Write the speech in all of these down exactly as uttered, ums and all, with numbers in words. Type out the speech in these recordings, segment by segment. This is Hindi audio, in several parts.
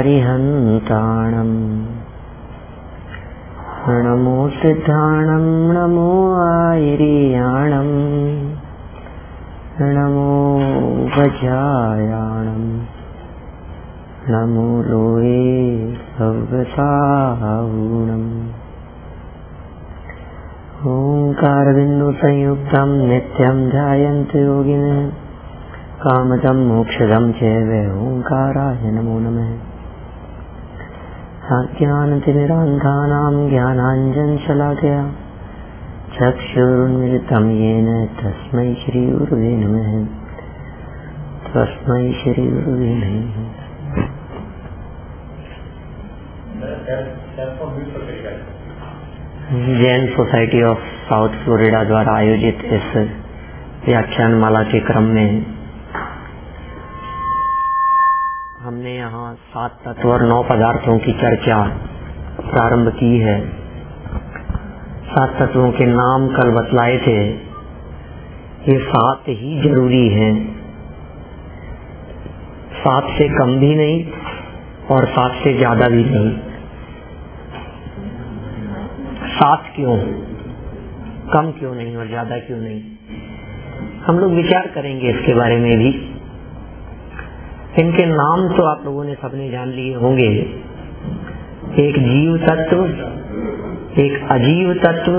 अरिहन्ताणम् नमो सिद्धाणम् नमो आयर्याणम् नमो वज्रायाणम् नमो लोये भवसाहुणम् ओंकार बिंदु संयुक्तम नित्यम ध्यायन्ति योगिनः कामदं मोक्षदं चैव ओंकाराय नमो नमः। अज्ञानतिमिरान्धानां ज्ञानाञ्जनशलाकया चक्षुरुन्मिलितं येन तस्मै श्रीगुरुवे नमः। तस्मै श्रीगुरुवे नमः। Jain society of South Florida द्वारा आयोजित इस व्याख्यान माला के क्रम में हमने यहाँ सात तत्व और नौ पदार्थों की चर्चा प्रारंभ की है। सात तत्वों के नाम कल बतलाए थे। ये सात ही जरूरी हैं, सात से कम भी नहीं और सात से ज्यादा भी नहीं। सात क्यों, कम क्यों नहीं और ज्यादा क्यों नहीं, हम लोग विचार करेंगे इसके बारे में भी। इनके नाम तो आप लोगों ने सबने जान लिए होंगे। एक जीव तत्व, एक अजीव तत्व,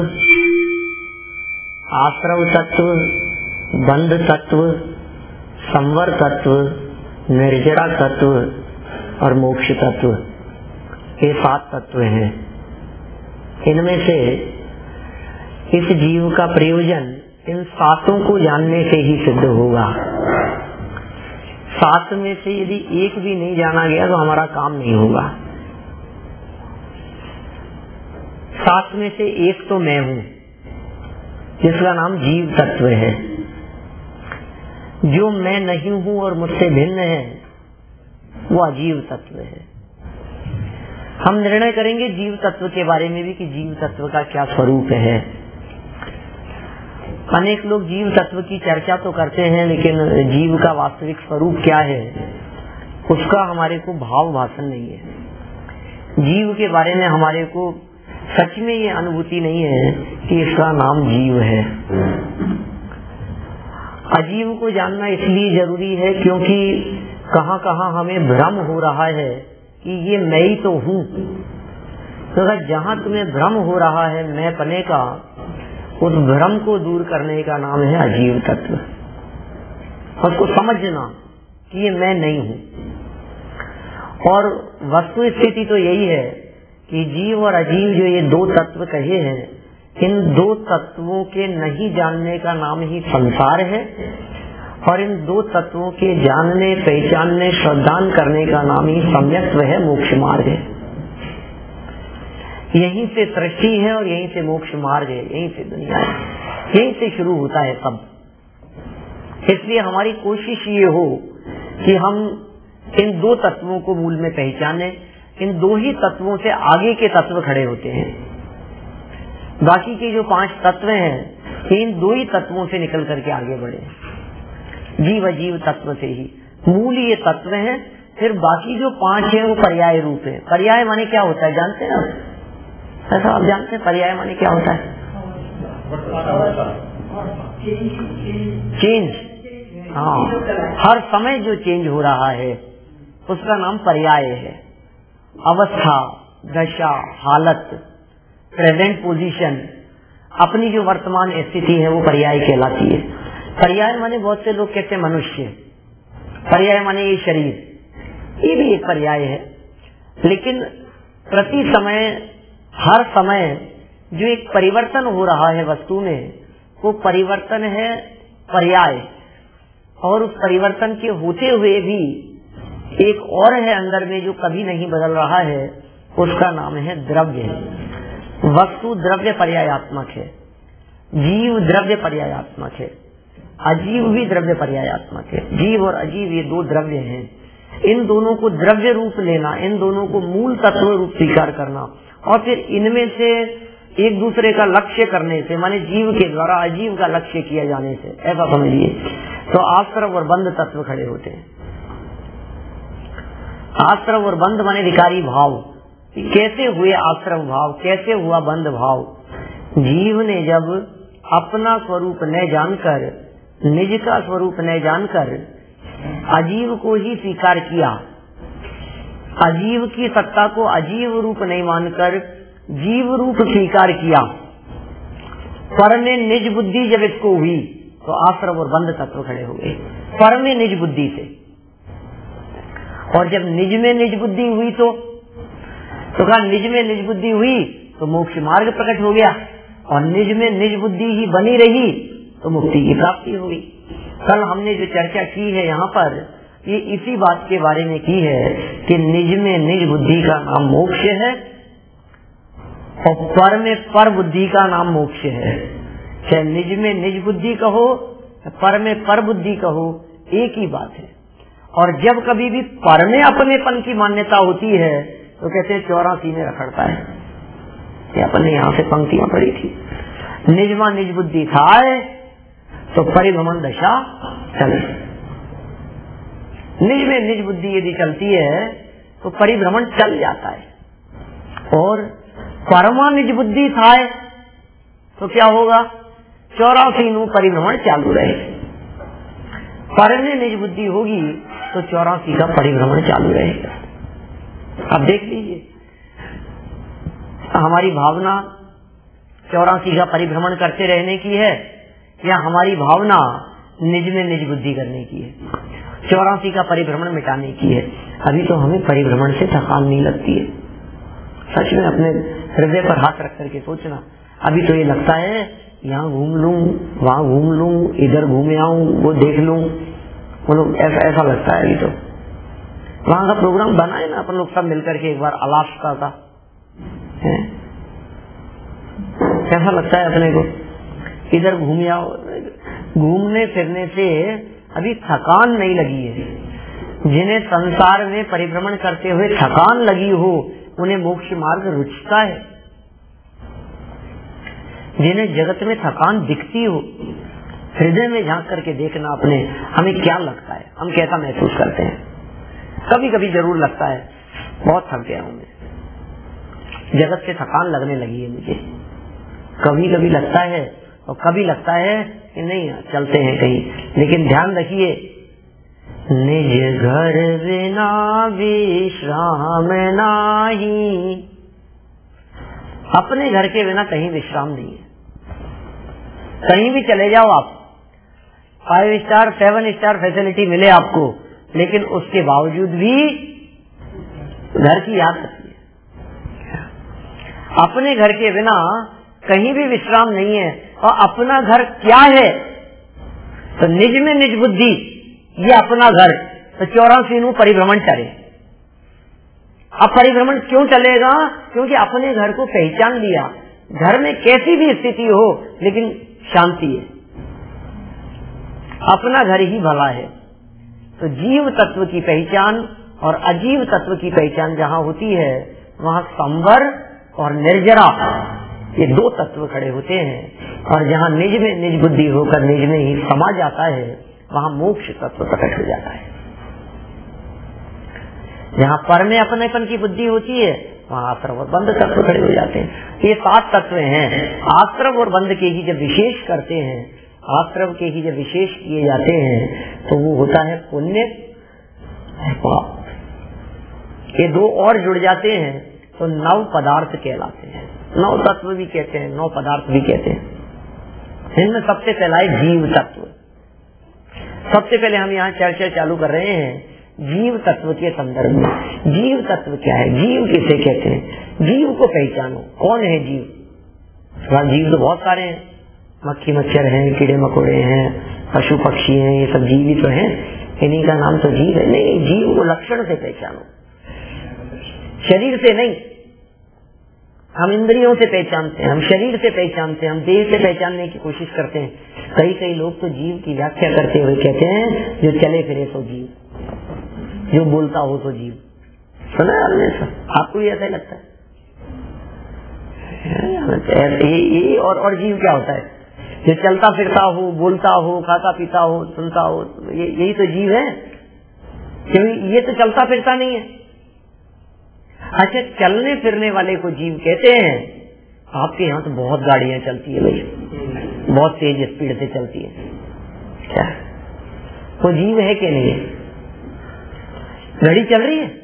आश्रव तत्व, बंध तत्व, संवर तत्व, निर्जरा तत्व और मोक्ष तत्व। ये सात तत्व हैं। इनमें से इस जीव का प्रयोजन इन सातों को जानने से ही सिद्ध होगा। सात में से यदि एक भी नहीं जाना गया तो हमारा काम नहीं होगा। सात में से एक तो मैं हूँ, जिसका नाम जीव तत्व है। जो मैं नहीं हूँ और मुझसे भिन्न है वो अजीव तत्व है। हम निर्णय करेंगे जीव तत्व के बारे में भी कि जीव तत्व का क्या स्वरूप है। अनेक लोग जीव तत्व की चर्चा तो करते हैं, लेकिन जीव का वास्तविक स्वरूप क्या है उसका हमारे को भाव भाषण नहीं है। जीव के बारे में हमारे को सच में ये अनुभूति नहीं है कि इसका नाम जीव है। अजीव को जानना इसलिए जरूरी है क्योंकि कहाँ कहाँ हमें भ्रम हो रहा है कि ये मैं ही तो हूँ। तो जहाँ तुम्हें भ्रम हो रहा है मैं पने का, उस भ्रम को दूर करने का नाम है अजीव तत्व। उसको समझना कि ये मैं नहीं हूँ। और वस्तु स्थिति तो यही है कि जीव और अजीव जो ये दो तत्व कहे हैं, इन दो तत्वों के नहीं जानने का नाम ही संसार है और इन दो तत्वों के जानने, पहचानने, श्रद्धान करने का नाम ही सम्यक्त्व है, मोक्ष मार्ग है। यहीं से सृष्टि है और यहीं से मोक्ष मार्ग है, यहीं से दुनिया है, यहीं से शुरू होता है सब। इसलिए हमारी कोशिश ये हो कि हम इन दो तत्वों को मूल में पहचाने। इन दो ही तत्वों से आगे के तत्व खड़े होते हैं। बाकी के जो पांच तत्व हैं इन दो ही तत्वों से निकल करके आगे बढ़े। जीव अजीव तत्व से ही मूल ये तत्व है। फिर बाकी जो पांच है वो पर्याय रूप है। पर्याय माने क्या होता है जानते हैं आप? ऐसा आप जानते हैं पर्याय माने क्या होता है? चेंज। हाँ, हर समय जो चेंज हो रहा है उसका नाम पर्याय है। अवस्था, दशा, हालत, प्रेजेंट पोजीशन, अपनी जो वर्तमान स्थिति है वो पर्याय कहलाती है। पर्याय माने बहुत से लोग कहते हैं मनुष्य, पर्याय माने ये शरीर, ये भी एक पर्याय है। लेकिन प्रति समय, हर समय जो एक परिवर्तन हो रहा है वस्तु में, वो परिवर्तन है पर्याय। और उस परिवर्तन के होते हुए भी एक और है अंदर में जो कभी नहीं बदल रहा है, उसका नाम है द्रव्य। वस्तु द्रव्य पर्यायात्मक है, जीव द्रव्य पर्यायात्मक है, अजीव भी द्रव्य पर्यायात्मक है। जीव और अजीव ये दो द्रव्य हैं। इन दोनों को द्रव्य रूप लेना, इन दोनों को मूल तत्व रूप स्वीकार करना और फिर इनमें से एक दूसरे का लक्ष्य करने से, माने जीव के द्वारा अजीव का लक्ष्य किया जाने से, ऐसा समझिए, तो आश्रव और बंध तत्व खड़े होते हैं। आश्रव और बंध माने विकारी भाव। कैसे हुए आश्रव भाव, कैसे हुआ बंध भाव? जीव ने जब अपना स्वरूप न जानकर, निज का स्वरूप न जानकर अजीव को ही स्वीकार किया, अजीव की सत्ता को अजीव रूप नहीं मानकर जीव रूप स्वीकार किया, पर में निज बुद्धि जब इसको हुई तो आश्रव और बंध तत्व खड़े हो गए। पर में निज बुद्धि से, और जब निज में निज बुद्धि हुई तो तो कहा निज में निज बुद्धि हुई तो मोक्ष मार्ग प्रकट हो गया, और निज में निज बुद्धि ही बनी रही तो मुक्ति की प्राप्ति हो गई। कल हमने जो चर्चा की है यहाँ पर, ये इसी बात के बारे में की है कि निज में निज बुद्धि का नाम मोक्ष है और पर में पर बुद्धि का नाम मोक्ष है। चाहे निज में निज बुद्धि कहो, पर में पर बुद्धि कहो, एक ही बात है। और जब कभी भी पर में अपनेपन की मान्यता होती है तो कहते हैं चौरासी में रखड़ता है। ये अपने यहाँ से पंक्तियां पड़ी थी। निजमा निज बुद्धि खाए तो परिभ्रमण दशा चले। निज में निज बुद्धि यदि चलती है तो परिभ्रमण चल जाता है। और परमा निज बुद्धि खाए तो क्या होगा? चौरासी नु परिभ्रमण चालू रहे। पर में निज बुद्धि होगी तो चौरासी का परिभ्रमण चालू रहेगा। अब देख लीजिए, हमारी भावना चौरासी का परिभ्रमण करते रहने की है या हमारी भावना निज में निज बुद्धि करने की है, चौरासी का परिभ्रमण मिटाने की है। अभी तो हमें परिभ्रमण से थकान नहीं लगती है। सच में अपने हृदय पर हाथ रख करके सोचना, अभी तो ये लगता है यहाँ घूम लूं, वहाँ घूम लूं, इधर घूमे आऊं, वो देख लूं, वो लोग ऐसा ऐसा लगता है। अभी तो वहाँ का प्रोग्राम बनाए ना अपन लोग सब मिलकर के एक बार अलास्का का, है कैसा लगता है अपने को? इधर घूम आओ। घूमने फिरने से अभी थकान नहीं लगी है। जिन्हें संसार में परिभ्रमण करते हुए थकान लगी हो उन्हें मोक्ष मार्ग रुचता है। जिन्हें जगत में थकान दिखती हो, हृदय में झांक करके देखना अपने, हमें क्या लगता है, हम कैसा महसूस करते हैं। कभी कभी जरूर लगता है बहुत थक गया हूं मैं, जगत से थकान लगने लगी है मुझे। कभी कभी लगता है और कभी लगता है कि नहीं चलते हैं कहीं। लेकिन ध्यान रखिए, निज घर बिना विश्राम नाही। अपने घर के बिना कहीं विश्राम नहीं है। कहीं भी चले जाओ आप, five star seven star facility मिले आपको, लेकिन उसके बावजूद भी घर की याद आती है। अपने घर के बिना कहीं भी विश्राम नहीं है। और अपना घर क्या है? तो निज में निज बुद्धि, ये अपना घर। तो चौरासी नु परिभ्रमण चले। अब परिभ्रमण क्यों चलेगा? क्योंकि अपने घर को पहचान लिया। घर में कैसी भी स्थिति हो लेकिन शांति है, अपना घर ही भला है। तो जीव तत्व की पहचान और अजीव तत्व की पहचान जहाँ होती है वहाँ संवर और निर्जरा, ये दो तत्व खड़े होते हैं। और जहाँ निज में निज बुद्धि होकर निज में ही समा जाता है वहाँ मोक्ष तत्व प्रकट हो जाता है। जहाँ पर में अपनेपन की बुद्धि होती है वहाँ आश्रव और बंध तत्व खड़े हो जाते हैं। ये सात तत्व हैं। आश्रव और बंध के ही जब विशेष करते हैं, आश्रव के ही जब विशेष किए जाते हैं तो वो होता है पुण्य पाप। ये दो और जुड़ जाते हैं तो नव पदार्थ कहलाते हैं। नव तत्व भी कहते हैं, नौ पदार्थ भी कहते हैं। इनमें सबसे पहला है जीव तत्व। सबसे पहले हम यहाँ चर्चा चालू कर रहे हैं जीव तत्व के संदर्भ में। जीव तत्व क्या है? जीव किसे कहते हैं? जीव को पहचानो, कौन है जीव? जीव तो बहुत सारे हैं, मक्खी मच्छर हैं, कीड़े मकोड़े हैं, पशु पक्षी हैं, ये सब जीव ही तो हैं। इन्हीं का नाम तो जीव है। नहीं, जीव को लक्षण से पहचानो, शरीर से नहीं। हम इंद्रियों से पहचानते हैं, हम शरीर से पहचानते हैं, हम देह से पहचानने की कोशिश करते हैं। कई कई लोग तो जीव की व्याख्या करते हुए कहते हैं जो चले फिरे तो जीव, जो बोलता हो तो जीव। सुना है आपने? आपको भी ऐसा ही लगता है? ये, ये और, और जीव क्या होता है? जो चलता फिरता हो, बोलता हो, खाता पीता हो, सुनता हो, ये यही तो जीव है। क्योंकि ये तो चलता फिरता नहीं है। अच्छा, चलने फिरने वाले को जीव कहते हैं। आपके यहाँ तो बहुत गाड़ियां चलती है भाई, बहुत तेज स्पीड से चलती है, क्या वो जीव है कि नहीं है? गाड़ी चल रही है,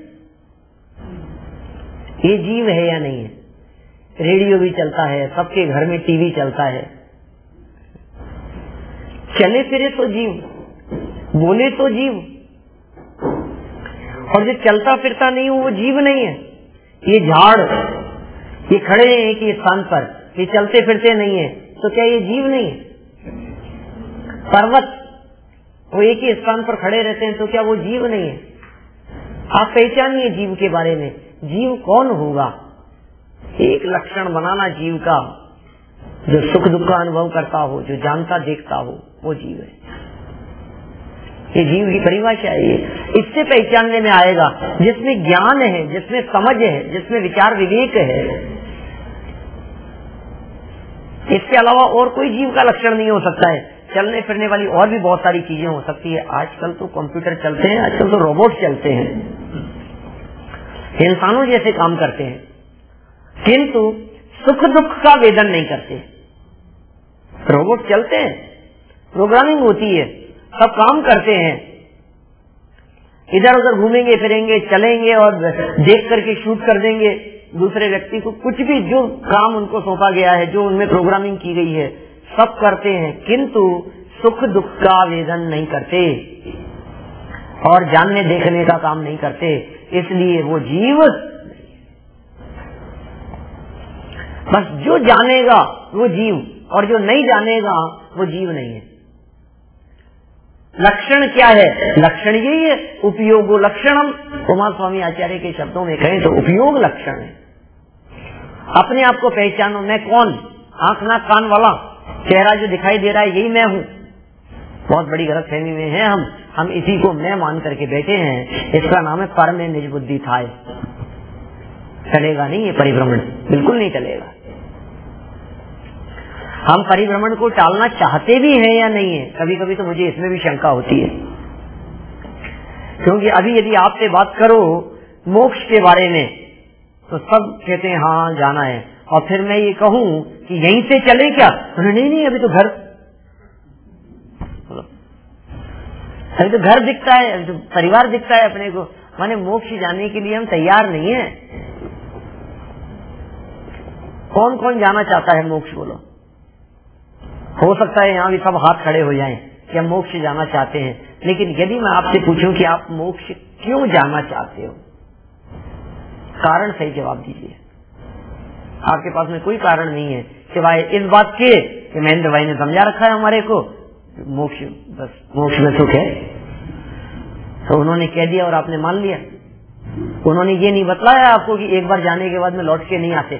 ये जीव है या नहीं है? रेडियो भी चलता है, सबके घर में टीवी चलता है, चले फिरे तो जीव, बोले तो जीव, और जो चलता फिरता नहीं हो वो जीव नहीं है। ये झाड़, ये खड़े हैं एक ही स्थान पर, ये चलते फिरते नहीं है, तो क्या ये जीव नहीं है? पर्वत, वो एक ही स्थान पर खड़े रहते हैं, तो क्या वो जीव नहीं है? आप पहचानिए जीव के बारे में, जीव कौन होगा? एक लक्षण बनाना जीव का, जो सुख दुख का अनुभव करता हो, जो जानता देखता हो, वो जीव है। ये जीव की परिभाषा है। इससे पहचानने में आएगा जिसमें ज्ञान है, जिसमें समझ है, जिसमें विचार विवेक है। इसके अलावा और कोई जीव का लक्षण नहीं हो सकता है। चलने फिरने वाली और भी बहुत सारी चीजें हो सकती है। आजकल तो कंप्यूटर चलते हैं, आजकल तो रोबोट चलते हैं, इंसानों जैसे काम करते हैं, किंतु सुख दुख का वेदन नहीं करते। रोबोट चलते हैं, प्रोग्रामिंग होती है, सब काम करते हैं, इधर उधर घूमेंगे फिरेंगे, चलेंगे और देख करके शूट कर देंगे दूसरे व्यक्ति को। कुछ भी जो काम उनको सौंपा गया है, जो उनमें प्रोग्रामिंग की गई है, सब करते हैं, किंतु सुख दुख का वेदन नहीं करते और जानने देखने का काम नहीं करते। इसलिए वो जीव, बस जो जानेगा वो जीव, और जो नहीं जानेगा वो जीव नहीं है। लक्षण क्या है? लक्षण यही है, उपयोगो लक्षणम। कुमार स्वामी आचार्य के शब्दों में कहें तो उपयोग लक्षण है। अपने आप को पहचानो, मैं कौन? आंख नाक कान वाला चेहरा जो दिखाई दे रहा है, यही मैं हूँ। बहुत बड़ी गलतफहमी में है हम हम इसी को मैं मान करके बैठे हैं। इसका नाम है पर में निज बुद्धि था। चलेगा नहीं ये परिभ्रमण, बिल्कुल नहीं चलेगा। हम परिभ्रमण को टालना चाहते भी हैं या नहीं है? कभी कभी तो मुझे इसमें भी शंका होती है, क्योंकि अभी यदि आपसे बात करो मोक्ष के बारे में तो सब कहते हैं हाँ जाना है, और फिर मैं ये कहूं कि यहीं से चले क्या? नहीं नहीं, अभी तो घर, अभी तो घर दिखता है, अभी तो परिवार दिखता है अपने को। माने मोक्ष जाने के लिए हम तैयार नहीं है। कौन कौन जाना चाहता है मोक्ष? बोलो। हो सकता है यहाँ भी सब हाथ खड़े हो जाएं कि हम मोक्ष जाना चाहते हैं, लेकिन यदि मैं आपसे पूछूं कि आप मोक्ष क्यों जाना चाहते हो, कारण सही जवाब दीजिए। आपके पास में कोई कारण नहीं है सिवाय इस बात के कि महेंद्र भाई ने समझा रखा है हमारे को मोक्ष, बस मोक्ष में सुख है, तो उन्होंने कह दिया और आपने मान लिया। उन्होंने ये नहीं बतलाया आपको कि एक बार जाने के बाद में लौट के नहीं आते।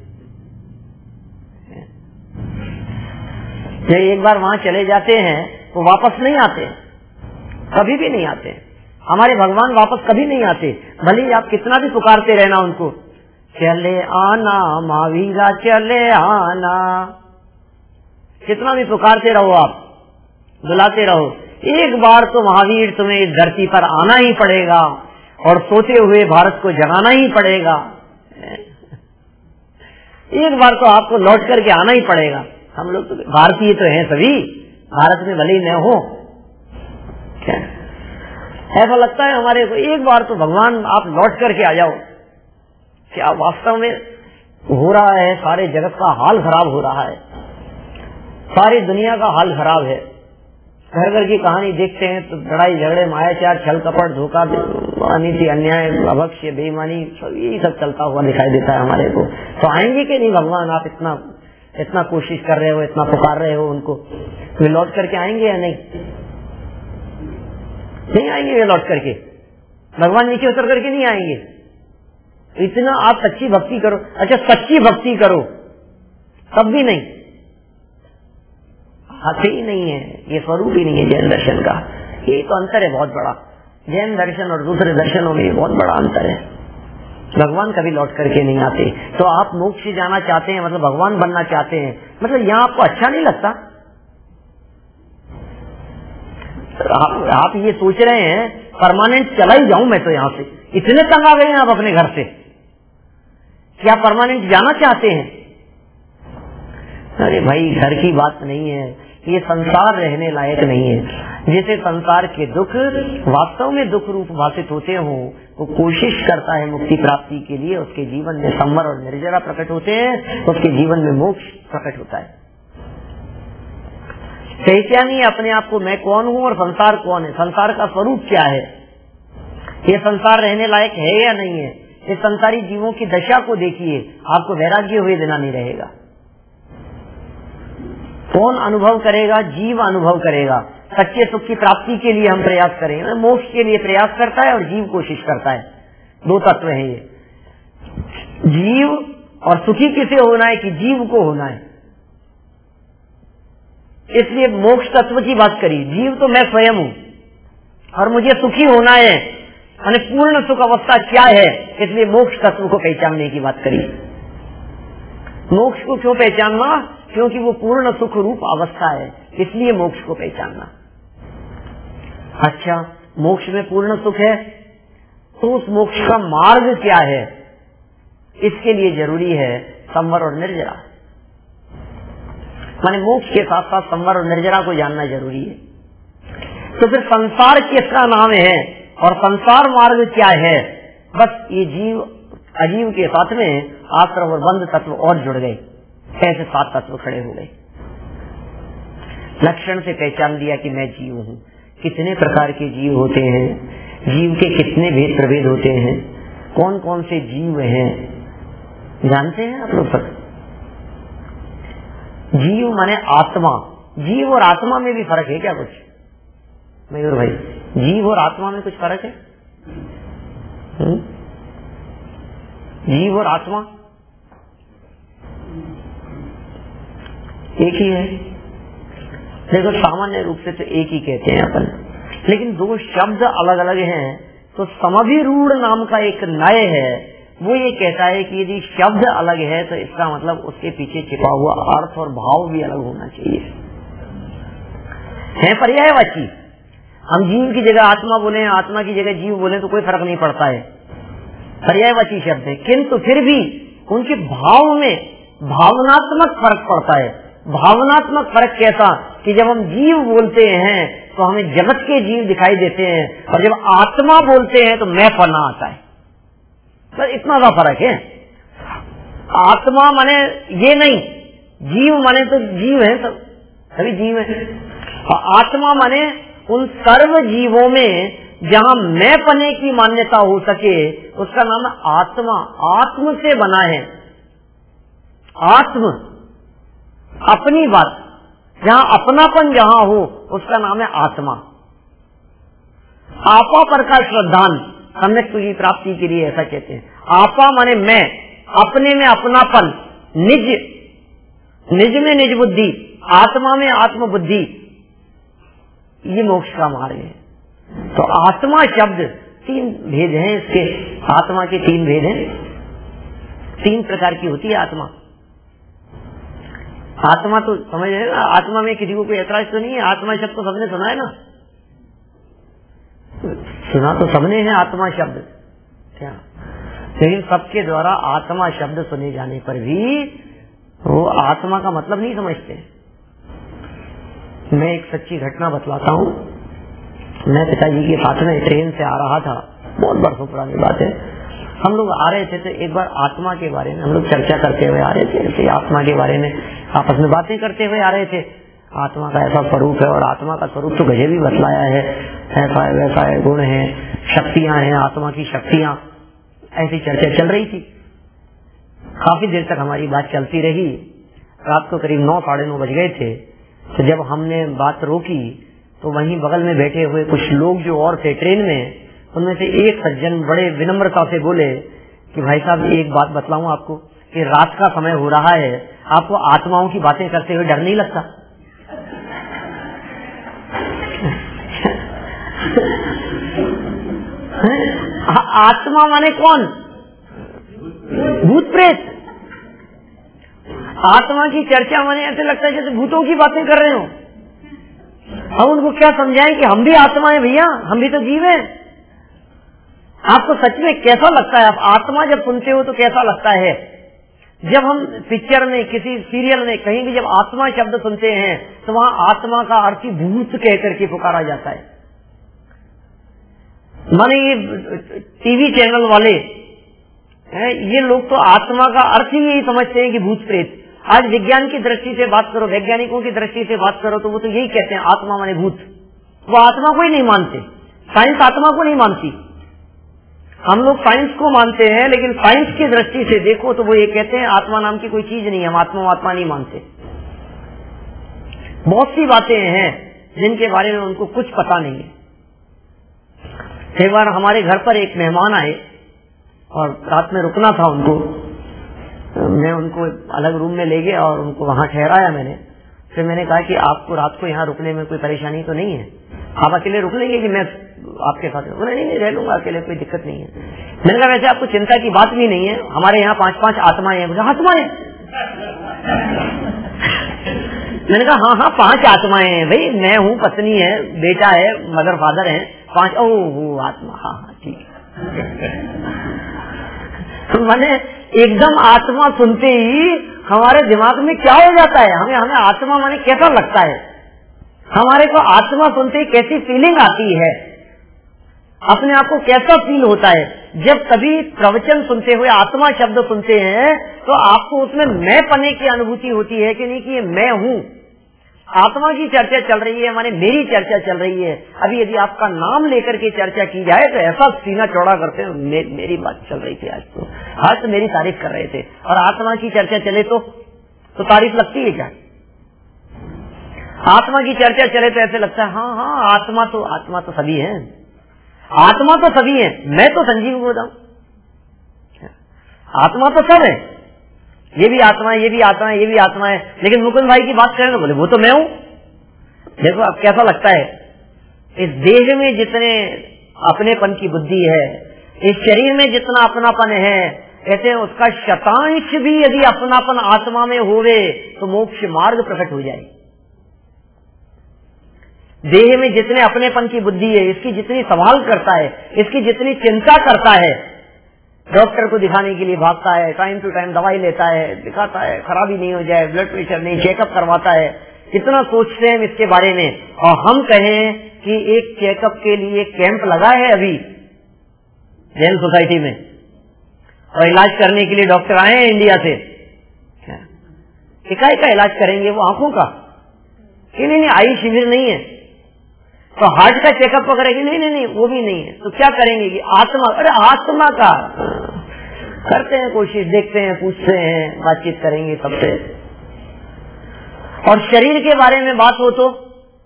जब एक बार वहां चले जाते हैं तो वापस नहीं आते, कभी भी नहीं आते। हमारे भगवान वापस कभी नहीं आते, भले ही आप कितना भी पुकारते रहना उनको, चले आना महावीरा चले आना, कितना भी पुकारते रहो, आप बुलाते रहो, एक बार तो महावीर तुम्हें इस धरती पर आना ही पड़ेगा और सोते हुए भारत को जगाना ही पड़ेगा। एक बार तो आपको लौट करके आना ही पड़ेगा। हम लोग तो भारतीय तो हैं सभी, भारत में भले ही न हो, क्या ऐसा लगता है हमारे को, एक बार तो भगवान आप लौट करके आ जाओ। क्या वास्तव में हो रहा है? सारे जगत का हाल खराब हो रहा है, सारी दुनिया का हाल खराब है। घर घर की कहानी देखते हैं तो लड़ाई झगड़े, मायाचार, छल कपट, धोखा, अनीति, अन्याय, अभक्ष्य, बेईमानी, सब यही सब चलता हुआ दिखाई देता है हमारे को। तो आएंगे कि नहीं भगवान? आप इतना इतना कोशिश कर रहे हो, इतना पुकार रहे हो उनको, वे लौट करके आएंगे या नहीं? नहीं आएंगे वे लौट करके, भगवान नीचे उतर करके नहीं आएंगे। इतना आप सच्ची भक्ति करो, अच्छा सच्ची भक्ति करो तब भी नहीं, हाथ ही नहीं है, ये स्वरूप ही नहीं है जैन दर्शन का। ये तो अंतर है बहुत बड़ा, जैन दर्शन और दूसरे दर्शनों में बहुत बड़ा अंतर है। भगवान कभी लौट करके नहीं आते। तो आप मोक्ष जाना चाहते हैं, मतलब भगवान बनना चाहते हैं, मतलब यहाँ आपको अच्छा नहीं लगता? आप, आप ये सोच रहे हैं परमानेंट चला ही जाऊं मैं तो यहाँ से, इतने तंग आ गए हैं आप अपने घर से, क्या परमानेंट जाना चाहते हैं? अरे भाई, घर की बात नहीं है, ये संसार रहने लायक नहीं है। जिसे संसार के दुख वास्तव में दुख रूप भाषित होते हो, वो कोशिश करता है मुक्ति प्राप्ति के लिए, उसके जीवन में संवर और निर्जरा प्रकट होते हैं, उसके जीवन में मोक्ष प्रकट होता है। क्या नहीं अपने आप को मैं कौन हूँ और संसार कौन है, संसार का स्वरूप क्या है, ये संसार रहने लायक है या नहीं है। इस संसारी जीवों की दशा को देखिए, आपको वैराग्य हुए बिना नहीं रहेगा। कौन अनुभव करेगा? जीव अनुभव करेगा। सच्चे सुख की प्राप्ति के लिए हम प्रयास करें, मोक्ष के लिए प्रयास करता है और जीव कोशिश करता है। दो तत्व हैं ये, जीव और सुखी किसे होना है कि जीव को होना है। इसलिए मोक्ष तत्व की बात करी। जीव तो मैं स्वयं हूं और मुझे सुखी होना है, यानी पूर्ण सुख अवस्था क्या है, इसलिए मोक्ष तत्व को पहचानने की बात करी। मोक्ष को क्यों पहचानना? क्योंकि वो पूर्ण सुख रूप अवस्था है, इसलिए मोक्ष को पहचानना। अच्छा, मोक्ष में पूर्ण सुख है तो उस मोक्ष का मार्ग क्या है? इसके लिए जरूरी है संवर और निर्जरा। माने मोक्ष के साथ साथ संवर और निर्जरा को जानना जरूरी है। तो फिर संसार किसका नाम है और संसार मार्ग क्या है? बस ये जीव अजीव के साथ में आश्रम और बंध तत्व और जुड़ गए, ऐसे सात तत्व खड़े हो गए। लक्षण से पहचान लिया कि मैं जीव हूँ। कितने प्रकार के जीव होते हैं, जीव के कितने भेद प्रभेद होते हैं, कौन कौन से जीव हैं जानते हैं आप लोग सब? जीव माने आत्मा। जीव और आत्मा में भी फर्क है क्या कुछ मयूर भाई? जीव और आत्मा में कुछ फर्क है? हुँ? जीव और आत्मा एक ही है। देखो, सामान्य रूप से तो एक ही कहते हैं अपन, लेकिन दो शब्द अलग अलग हैं। तो समभिरूढ़ नाम का एक नय है, वो ये कहता है कि यदि शब्द अलग है तो इसका मतलब उसके पीछे छिपा हुआ अर्थ और भाव भी अलग होना चाहिए। है पर्यायवाची। हम जीव की जगह आत्मा बोले, आत्मा की जगह जीव बोले तो कोई फर्क नहीं पड़ता है, पर्यायवाची शब्द है। किंतु फिर भी उनके भाव में भावनात्मक फर्क पड़ता है। भावनात्मक फर्क कैसा कि जब हम जीव बोलते हैं तो हमें जगत के जीव दिखाई देते हैं, और जब आत्मा बोलते हैं तो मैं पना आता है। बस इतना सा फर्क है। आत्मा माने ये नहीं, जीव माने तो जीव है, सब सभी जीव है। और आत्मा माने उन सर्व जीवों में जहां मैं पने की मान्यता हो सके, उसका नाम है आत्मा। आत्म से बना है, आत्म अपनी बात, जहां अपनापन जहां हो उसका नाम है आत्मा। आपा पर का श्रद्धान सम्यक तुझी प्राप्ति के लिए ऐसा कहते हैं। आपा माने मैं, अपने में अपनापन, निज निज में निज बुद्धि, आत्मा में आत्म बुद्धि, ये मोक्ष का मार्ग है। तो आत्मा शब्द तीन भेद हैं इसके। आत्मा के तीन भेद हैं, तीन प्रकार की होती है आत्मा। आत्मा तो समझ रहे ना, आत्मा में किसी को कोई ऐतराज तो नहीं है। आत्मा शब्द तो सबने सुना है ना, सुना तो सबने है आत्मा शब्द क्या, लेकिन सबके द्वारा आत्मा शब्द सुने जाने पर भी वो आत्मा का मतलब नहीं समझते। मैं एक सच्ची घटना बतलाता हूँ। मैं पिताजी के साथ में ट्रेन से आ रहा था, बहुत बरसों पुरानी बात है। हम लोग आ रहे थे तो एक बार आत्मा के बारे में हम लोग चर्चा करते हुए आ रहे थे, ऐसे आत्मा के बारे में आपस में बातें करते हुए आ रहे थे। आत्मा का ऐसा स्वरूप है और आत्मा का स्वरूप तो गजब भी बतलाया है, ऐसा है वैसा है, गुण है, शक्तियां हैं, आत्मा की शक्तियां, ऐसी चर्चा चल रही थी। काफी देर तक हमारी बात चलती रही। रात को करीब नौ साढ़े नौ बज गए थे। तो जब हमने बात रोकी तो वहीं बगल में बैठे हुए कुछ लोग जो और थे ट्रेन में, उनमें से एक सज्जन बड़े विनम्रता से बोले कि भाई साहब एक बात बतलाऊं आपको कि रात का समय हो रहा है, आपको आत्माओं की बातें करते हुए डर नहीं लगता? आत्मा माने कौन? भूत प्रेत। आत्मा की चर्चा माने ऐसे लगता है जैसे भूतों की बातें कर रहे हो। हम उनको क्या समझाएं कि हम भी आत्मा है भैया, हम भी तो जीव हैं। आपको सच में कैसा लगता है? आप आत्मा जब सुनते हो तो कैसा लगता है? जब हम पिक्चर में, किसी सीरियल में, कहीं भी जब आत्मा शब्द सुनते हैं तो वहां आत्मा का अर्थ ही भूत कह करके पुकारा जाता है। माने ये टीवी चैनल वाले हैं, ये लोग तो आत्मा का अर्थ ही यही समझते हैं कि भूत प्रेत। आज विज्ञान की दृष्टि से बात करो, वैज्ञानिकों की दृष्टि से बात करो तो वो तो यही कहते हैं आत्मा माने भूत। वो आत्मा को ही नहीं मानते, साइंस आत्मा को नहीं मानती। हम लोग साइंस को मानते हैं, लेकिन साइंस की दृष्टि से देखो तो वो ये कहते हैं आत्मा नाम की कोई चीज नहीं है, हम आत्मा आत्मा नहीं मानते। बहुत सी बातें हैं जिनके बारे में उनको कुछ पता नहीं है। एक बार हमारे घर पर एक मेहमान आए और रात में रुकना था उनको, मैं उनको अलग रूम में ले गया और उनको वहां ठहराया मैंने। फिर मैंने कहा कि आपको रात को यहाँ रुकने में कोई परेशानी तो नहीं है, आप अकेले रुक लेंगे कि मैं आपके साथ? नहीं नहीं, रह लूंगा अकेले, कोई दिक्कत नहीं है। मैंने कहा वैसे आपको चिंता की बात भी नहीं है, हमारे यहाँ पांच पांच आत्माएं हैं। आत्माएं? मैंने कहा हाँ हाँ पांच आत्माएं हैं भाई, मैं हूँ, पत्नी है, बेटा है, मदर फादर है, पांच। ओ वो आत्मा, हाँ हाँ ठीक है। मैंने एकदम आत्मा सुनते ही हमारे दिमाग में क्या हो जाता है, हमें हमें आत्मा माने कैसा लगता है? हमारे को आत्मा सुनते ही कैसी फीलिंग आती है, अपने आप को कैसा फील होता है? जब कभी प्रवचन सुनते हुए आत्मा शब्द सुनते हैं तो आपको उसमें मैं पने की अनुभूति होती है कि नहीं कि ये मैं हूँ। आत्मा की चर्चा चल रही है, माने मेरी चर्चा चल रही है। अभी यदि आपका नाम लेकर के चर्चा की जाए तो ऐसा सीना चौड़ा करते हैं, मे, मेरी बात चल रही थी आज तो, आज तो मेरी तारीफ कर रहे थे। और आत्मा की चर्चा चले तो, तो तारीफ लगती है क्या? आत्मा की चर्चा चले तो ऐसे लगता है हाँ हाँ आत्मा तो आत्मा तो सभी है, आत्मा तो सभी है, मैं तो संजीव बोल रहा हूं, आत्मा तो सब है, ये भी आत्मा है, ये भी आत्मा है, ये भी आत्मा है। लेकिन मुकुंद भाई की बात करें तो बोले वो तो मैं हूं। देखो अब कैसा लगता है, इस देह में जितने अपनेपन की बुद्धि है, इस शरीर में जितना अपनापन है, ऐसे उसका शतांश भी यदि अपनापन आत्मा में होवे तो मोक्ष मार्ग प्रकट हो जाए। देह में जितने अपनेपन की बुद्धि है, इसकी जितनी संभाल करता है, इसकी जितनी चिंता करता है, डॉक्टर को दिखाने के लिए भागता है, टाइम टू टाइम दवाई लेता है, दिखाता है, खराबी नहीं हो जाए, ब्लड प्रेशर नहीं, चेकअप करवाता है, कितना सोचते हैं इसके बारे में। और हम कहें कि एक चेकअप के लिए कैंप लगा है अभी जैन सोसाइटी में, और इलाज करने के लिए डॉक्टर आए हैं इंडिया से। इकाई का इलाज करेंगे वो आंखों का कि नहीं नहीं आई शिविर नहीं है, तो हार्ट का चेकअप वगैरह की नहीं नहीं नहीं वो भी नहीं है, तो क्या करेंगे कि आत्मा, अरे आत्मा का करते हैं कोशिश, देखते हैं, पूछते हैं, बातचीत करेंगे सबसे। और शरीर के बारे में बात हो तो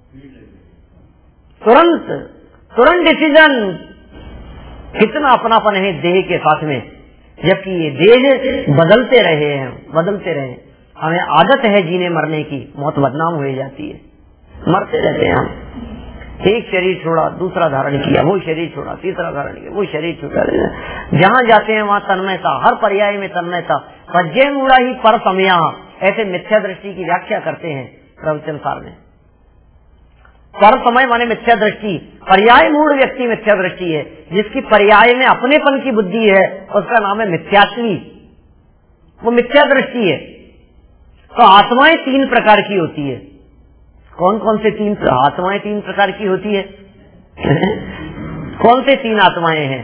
तुरंत तुरंत डिसीजन, कितना अपनापन है देह के साथ में, जबकि ये देह बदलते रहे हैं, बदलते रहे। हमें आदत है जीने मरने की, मौत बदनाम हो जाती है, मरते रहते हैं हम। एक शरीर छोड़ा, दूसरा धारण किया, वो शरीर छोड़ा, तीसरा धारण किया, वो शरीर छोड़ा, जहाँ जाते हैं वहाँ तन्मयता, हर पर्याय में तन्मयता। पज्जे मूढ़ा ही पर समया, ऐसे मिथ्या दृष्टि की व्याख्या करते हैं प्रवचन सार में। पर समय माने मिथ्या दृष्टि, पर्याय मूढ़ व्यक्ति मिथ्या दृष्टि है, जिसकी पर्याय में अपनेपन की बुद्धि है उसका नाम है मिथ्यात्वी, वो मिथ्या दृष्टि है। तो आत्माएं तीन प्रकार की होती है। कौन कौन से तीन आत्माएं तीन प्रकार की होती है? कौन से तीन आत्माएं हैं?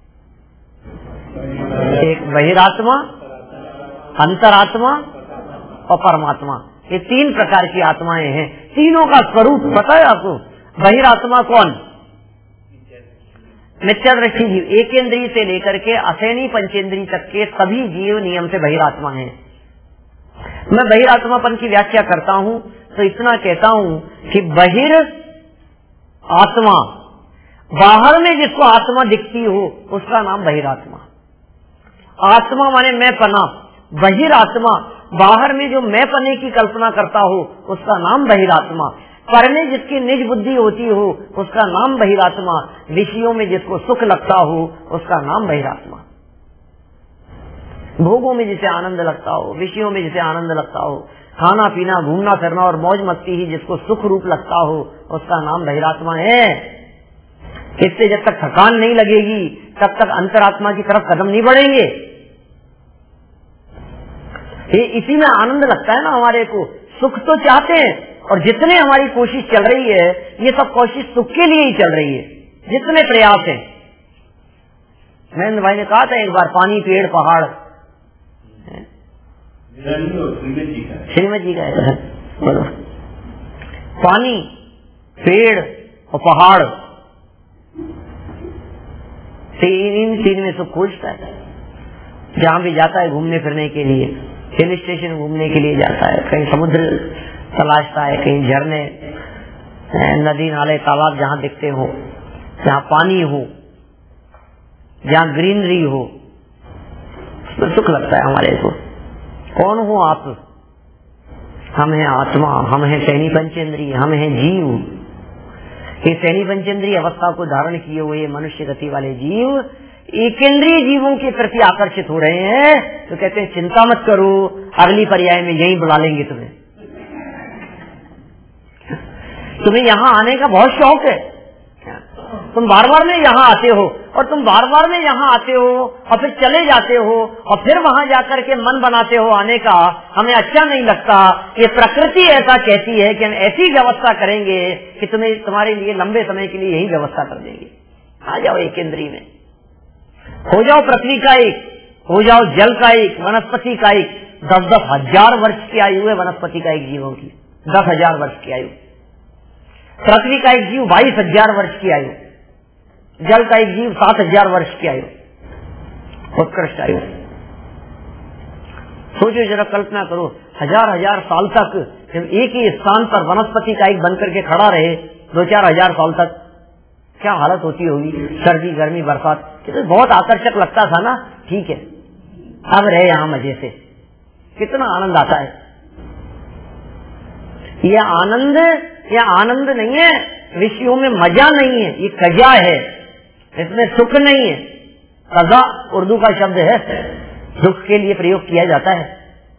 एक बहिरात्मा, अंतरात्मा और परमात्मा, ये तीन प्रकार की आत्माएं हैं। तीनों का स्वरूप पता है आपको? बहिरात्मा कौन? मिथ्या दृष्टि जीव, एक इंद्रिय से लेकर के असैनी पंचेंद्रिय तक के सभी जीव नियम से बहिरात्मा हैं। मैं बहिरात्मापन की व्याख्या करता हूं तो इतना कहता हूं कि बहिर आत्मा, बाहर में जिसको आत्मा दिखती हो उसका नाम बहिरात्मा। आत्मा माने मैं पना, बहिरात्मा बाहर में जो मैं पने की कल्पना करता हो उसका नाम बहिरात्मा। पर में जिसकी निज बुद्धि होती हो उसका नाम बहिरात्मा। विषयों में जिसको सुख लगता हो उसका नाम बहिरात्मा। भोगों में जिसे आनंद लगता हो, विषयों में जिसे आनंद लगता हो, खाना पीना, घूमना फिरना और मौज मस्ती ही जिसको सुख रूप लगता हो उसका नाम बहिरात्मा है। इससे जब तक थकान नहीं लगेगी तब तक अंतरात्मा की तरफ कदम नहीं बढ़ेंगे। ये इसी में आनंद लगता है ना हमारे को। सुख तो चाहते हैं, और जितने हमारी कोशिश चल रही है ये सब कोशिश सुख के लिए ही चल रही है, जितने प्रयास हैं। महेंद्र भाई ने कहा था एक बार, पानी पेड़ पहाड़, श्रीमद जी का है, बोलो, पानी पेड़ और पहाड़, तीन तीन में सुख खोजता है। जहां भी जाता है घूमने फिरने के लिए, हिल स्टेशन घूमने के लिए जाता है, कहीं समुद्र तलाशता है, कहीं झरने, नदी नाले तालाब जहां दिखते हो, जहां पानी हो, जहां ग्रीनरी हो, उसमें सुख लगता है हमारे को। कौन हो आप? हम हैं आत्मा, हम हैं सहनी पंचेंद्रिय, हम हैं जीव। ये सहनी पंचेंद्रिय अवस्था को धारण किए हुए मनुष्य गति वाले जीव एकेंद्रीय जीवों के प्रति आकर्षित हो रहे हैं, तो कहते हैं चिंता मत करो, अगली पर्याय में यही बुला लेंगे तुम्हें। तुम्हें यहाँ आने का बहुत शौक है, तुम बार बार में यहाँ आते हो, और तुम बार बार में यहाँ आते हो और फिर चले जाते हो, और फिर वहां जाकर के मन बनाते हो आने का। हमें अच्छा नहीं लगता। ये प्रकृति ऐसा कहती है कि हम ऐसी व्यवस्था करेंगे कि तुम्हें तुम्हारे लिए लंबे समय के लिए यही व्यवस्था कर देंगे। आ जाओ एक केंद्रीय में, हो जाओ पृथ्वी का एक, हो जाओ जल का एक, वनस्पति का एक। दस दस हजार वर्ष की आयु है वनस्पति का एक जीवों की, दस हजार वर्ष की आयु। पृथ्वी का एक जीव बाईस हजार वर्ष की आयु, जल का एक जीव सात हजार वर्ष की आयु, उत्कृष्ट आयु। सोचो जरा, कल्पना करो, हजार हजार साल तक जब एक ही स्थान पर वनस्पति का एक बनकर के खड़ा रहे, दो चार हजार साल तक, क्या हालत होती होगी? सर्दी गर्मी बरसात, कितना बहुत आकर्षक लगता था ना। ठीक है, अब रहे यहाँ मजे से, कितना आनंद आता है। यह आनंद, यह आनंद नहीं है, विषयों में मजा नहीं है, ये कजा है, इसमें सुख नहीं है। कजा उर्दू का शब्द है, सुख के लिए प्रयोग किया जाता है।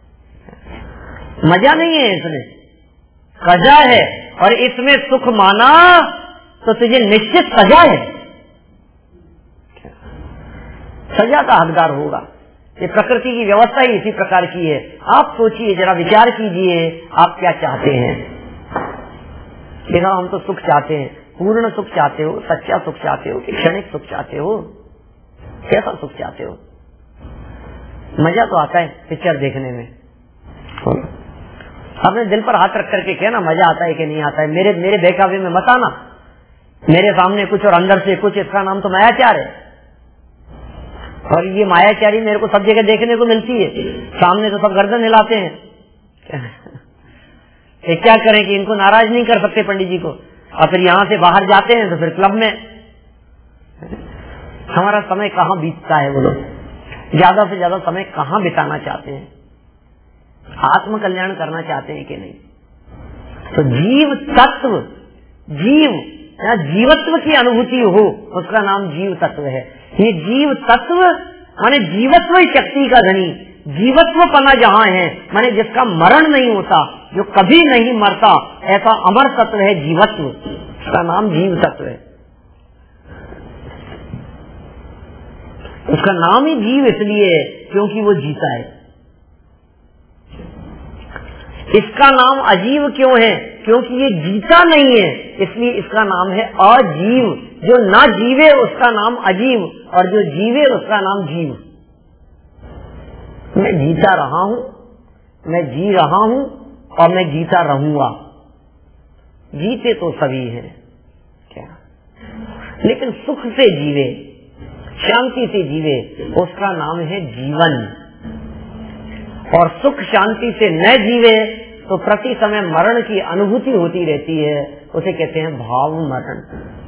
मजा नहीं है इसमें, कजा है, और इसमें सुख माना तो तुझे निश्चित सजा है, सजा का हकदार होगा। ये प्रकृति की व्यवस्था ही इसी प्रकार की है। आप सोचिए जरा, विचार कीजिए, आप क्या चाहते हैं? देखा, हम तो सुख चाहते हैं, पूर्ण सुख चाहते हो, सच्चा सुख चाहते हो कि क्षणिक सुख चाहते हो? कैसा सुख चाहते हो? मजा तो आता है पिक्चर देखने में। अपने दिल पर हाथ रख करके कहना, मजा आता है कि नहीं आता है। मेरे मेरे बेकाबू में मत आना, मेरे सामने कुछ और अंदर से कुछ, इसका नाम तो मायाचार है। और ये मायाचारी मेरे को सब जगह देखने को मिलती है, सामने तो सब गर्दन हिलाते हैं। ये क्या करें कि इनको नाराज नहीं कर सकते पंडित जी को, और फिर यहाँ से बाहर जाते हैं तो फिर क्लब में। हमारा समय कहाँ बीतता है? वो लोग ज्यादा से ज्यादा समय कहाँ बिताना चाहते हैं? आत्म कल्याण करना चाहते हैं कि नहीं? तो जीव तत्व, जीव या जीवत्व की अनुभूति हो, उसका नाम जीव तत्व है। ये जीव तत्व माने जीवत्व शक्ति का धनी, जीवत्व पना जहाँ है, माने जिसका मरण नहीं होता, जो कभी नहीं मरता, ऐसा अमर तत्व है जीवत्व। उसका नाम जीव तत्व है। उसका नाम ही जीव इसलिए है क्योंकि वो जीता है। इसका नाम अजीव क्यों है? क्योंकि ये जीता नहीं है, इसलिए इसका नाम है अजीव। जो ना जीवे उसका नाम अजीव, और जो जीवे उसका नाम जीव। मैं जीता रहा हूं, मैं जी रहा हूं, और मैं जीता रहूंगा। जीते तो सभी हैं क्या, लेकिन सुख से जीवे, शांति से जीवे, उसका नाम है जीवन। और सुख शांति से न जीवे तो प्रति समय मरण की अनुभूति होती रहती है, उसे कहते हैं भाव मरण।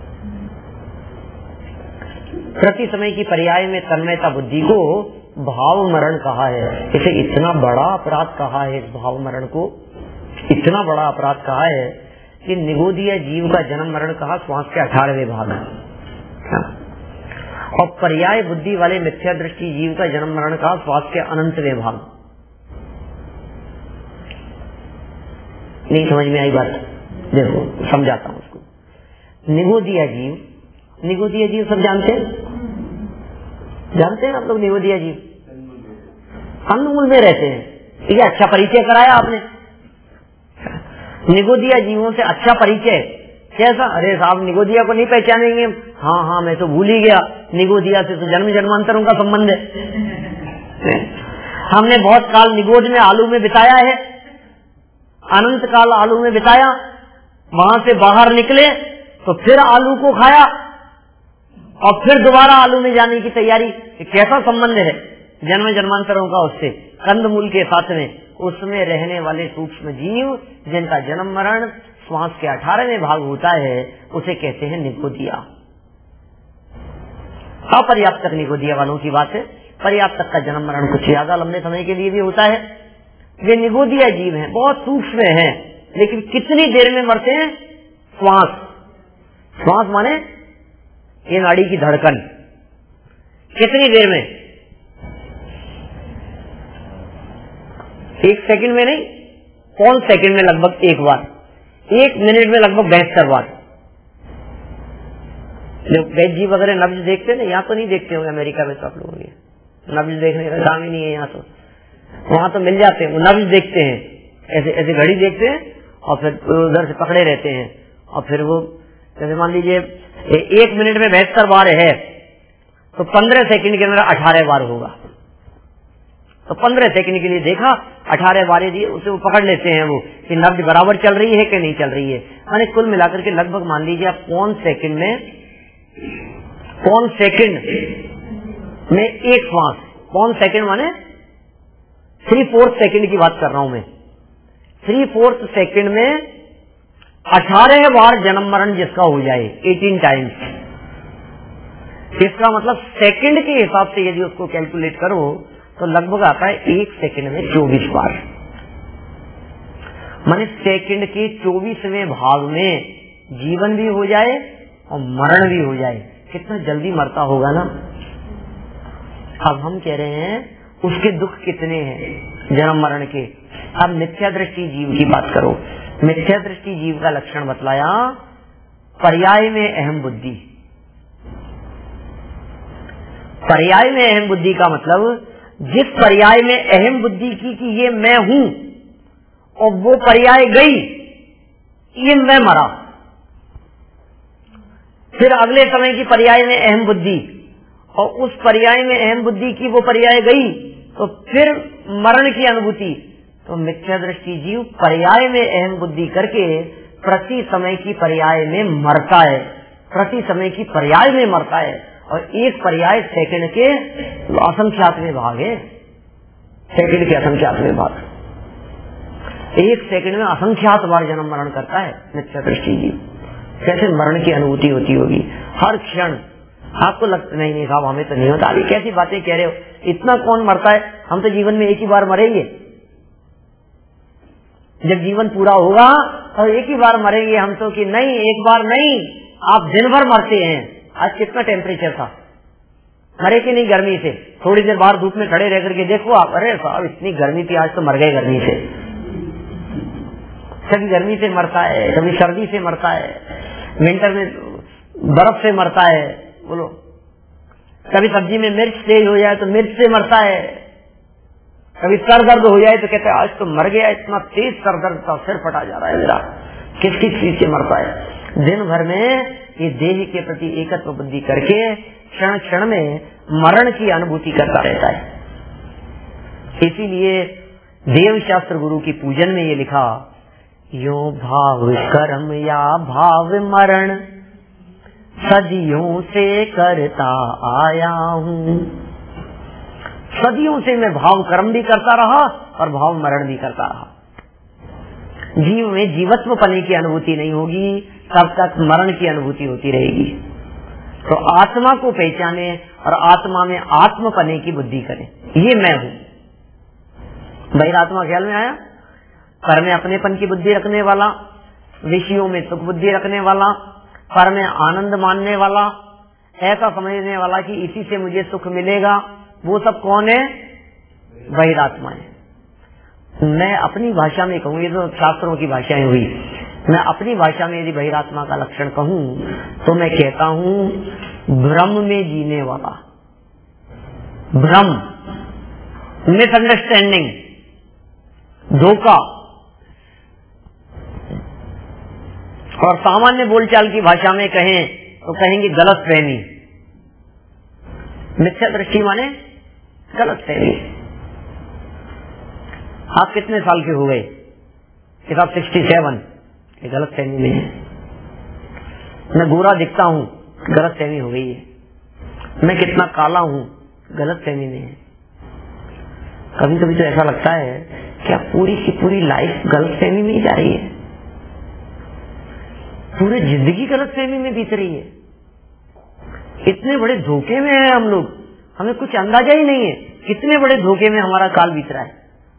प्रति समय की पर्याय में तन्मयता बुद्धि को भाव मरण कहा है। इसे इतना बड़ा अपराध कहा है, इस भाव मरण को इतना बड़ा अपराध कहा है कि निगोदिया जीव का जन्म मरण कहा श्वास के अठारहवें भाग है, और पर्याय बुद्धि वाले मिथ्या दृष्टि जीव का जन्म मरण कहा श्वास के अनंतवें भाग। नहीं समझ में आई बात? देखो समझाता हूँ उसको। निगोदिया जीव निगोदिया जीव सब जानते हैं, जानते हैं आप लोग निगोदिया जीव कंदमूल में रहते हैं। ठीक है, अच्छा परिचय कराया आपने। निगोदिया जीवों से अच्छा परिचय कैसा? अरे साहब निगोदिया को नहीं पहचानेंगे? हाँ हाँ मैं तो भूल ही गया, निगोदिया से तो जन्म जन्मांतरों का संबंध है। हमने बहुत काल निगोद में आलू में बिताया है, अनंत काल आलू में बिताया, वहां से बाहर निकले तो फिर आलू को खाया और फिर दोबारा आलू में जाने की तैयारी। कैसा संबंध है जन्म जन्मांतरों का उससे, कंदमूल के साथ में। उसमें रहने वाले सूक्ष्म जीव जिनका जन्म मरण श्वास के अठारहवें भाग होता है उसे कहते हैं निगोदिया। अपर्याप्त तक निगोदिया वालों की बात है, पर्याप्त तक का जन्म मरण कुछ ज्यादा लंबे समय के लिए भी होता है। वे निगोदिया जीव हैं, बहुत सूक्ष्म हैं, लेकिन कितनी देर में मरते हैं? श्वास, श्वास माने ये नाड़ी की धड़कन, कितनी देर में? एक सेकंड में नहीं, कौन सेकंड में लगभग एक बार, एक मिनट में लगभग बहत्तर बार। जो वैद्य जी वगैरह नब्ज देखते ना, यहाँ तो नहीं देखते होंगे, अमेरिका में तो आप लोगों के नब्ज देखने का काम ही नहीं है यहाँ तो, वहां तो मिल जाते हैं। वो नब्ज देखते हैं, ऐसे ऐसे घड़ी देखते हैं और फिर उधर से पकड़े रहते हैं और फिर वो जैसे मान लीजिए एक मिनट में बहत्तर बार है तो पंद्रह सेकंड के अंदर अठारह बार होगा। तो पंद्रह सेकंड के लिए देखा, अठारह बार दिए, उसे वो पकड़ लेते हैं वो कि नब्ज बराबर चल रही है कि नहीं चल रही है। माने कुल मिलाकर के लगभग मान लीजिए आप पौन सेकंड में, पौन सेकंड में एक श्वास, पौन सेकंड माने थ्री फोर्थ सेकंड की बात कर रहा हूं मैं, थ्री फोर्थ सेकंड में अठारह बार जन्म मरण जिसका हो जाए, एटीन टाइम्स, इसका मतलब सेकंड के हिसाब से यदि उसको कैलकुलेट करो तो लगभग आता है एक सेकंड में चौबीस बार। माने सेकंड के चौबीसवें भाग में जीवन भी हो जाए और मरण भी हो जाए। कितना जल्दी मरता होगा ना। अब हम कह रहे हैं उसके दुख कितने हैं जन्म मरण के। अब मिथ्या दृष्टि जीव की बात करो। मिथ्या दृष्टि जीव का लक्षण बतलाया, पर्याय में अहम बुद्धि। पर्याय में अहम बुद्धि का मतलब जिस पर्याय में अहम बुद्धि की कि ये मैं हूं और वो पर्याय गई, ये मैं मरा, फिर अगले समय की पर्याय में अहम बुद्धि और उस पर्याय में अहम बुद्धि की वो पर्याय गई तो फिर मरण की अनुभूति। तो मिथ्या दृष्टि जीव पर्याय में अहम बुद्धि करके प्रति समय की पर्याय में मरता है, प्रति समय की पर्याय में मरता है। और एक पर्याय सेकंड के असंख्यातवें भाग है, सेकंड के असंख्यातवें भाग, एक सेकंड में असंख्यात बार जन्म मरण करता है मिथ्या दृष्टि जीव। कैसे मरण की अनुभूति होती होगी हर क्षण। आपको लगता नहीं नहीं साहब हमें तो नहीं होता। अभी कैसी बातें कह रहे हो, इतना कौन मरता है, हम तो जीवन में एक ही बार मरेंगे। जब जीवन पूरा होगा तो एक ही बार मरेंगे हम तो, कि नहीं एक बार नहीं, आप दिन भर मरते हैं। आज कितना टेम्परेचर था, मरे कि नहीं गर्मी से? थोड़ी देर बाहर धूप में खड़े रह करके देखो आप, अरे साहब इतनी गर्मी थी, आज तो मर गए गर्मी से। कभी गर्मी से मरता है, कभी सर्दी से मरता है, विंटर में बर्फ से मरता है, बोलो। कभी सब्जी में मिर्च तेज हो जाए तो मिर्च से मरता है, कभी सर दर्द हो जाए तो कहते हैं आज तो मर गया, इतना तेज सर दर्द था, सिर फटा जा रहा है मेरा। किस किस चीज से मरता है? दिन भर में ये देह के प्रति एकत्व बुद्धि करके क्षण क्षण में मरण की अनुभूति करता रहता है। इसीलिए देव शास्त्र गुरु की पूजन में ये लिखा, यो भाव कर्म या भाव मरण सदियों से करता आया हूँ। सदियों से मैं भाव कर्म भी करता रहा और भाव मरण भी करता रहा। जीव में जीवत्व पने की अनुभूति नहीं होगी, तब तक मरण की अनुभूति होती रहेगी। तो आत्मा को पहचाने और आत्मा में आत्म पने की बुद्धि करें, ये मैं हूँ। बहिरात्मा ख्याल में आया? पर में अपनेपन की बुद्धि रखने वाला, विषयों में सुख बुद्धि रखने वाला, पर में आनंद मानने वाला, ऐसा समझने वाला कि इसी से मुझे सुख मिलेगा, वो सब कौन है? बहिरात्मा है। मैं अपनी भाषा में कहूँ, ये तो शास्त्रों की भाषाएं हुई, मैं अपनी भाषा में यदि बहिरात्मा का लक्षण कहूं तो मैं कहता हूं भ्रम में जीने वाला, भ्रम, मिसअंडरस्टैंडिंग, धोखा। और सामान्य बोलचाल की भाषा में कहें तो कहेंगे गलत फहमी। मिथ्या दृष्टि माने गलत फहमी। आप कितने साल के हो गए? किताब सिक्सटी सेवन, ये गलत फहमी में है। मैं गोरा दिखता हूं, गलत फहमी हो गई है। मैं कितना काला हूं, गलत फहमी में है। कभी कभी तो ऐसा लगता है क्या पूरी की पूरी लाइफ गलत फहमी में ही जा रही है, पूरी जिंदगी गलत फहमी में बीत रही है। इतने बड़े धोखे में है हम लोग, हमें कुछ अंदाजा ही नहीं है कितने बड़े धोखे में हमारा काल बीत रहा है।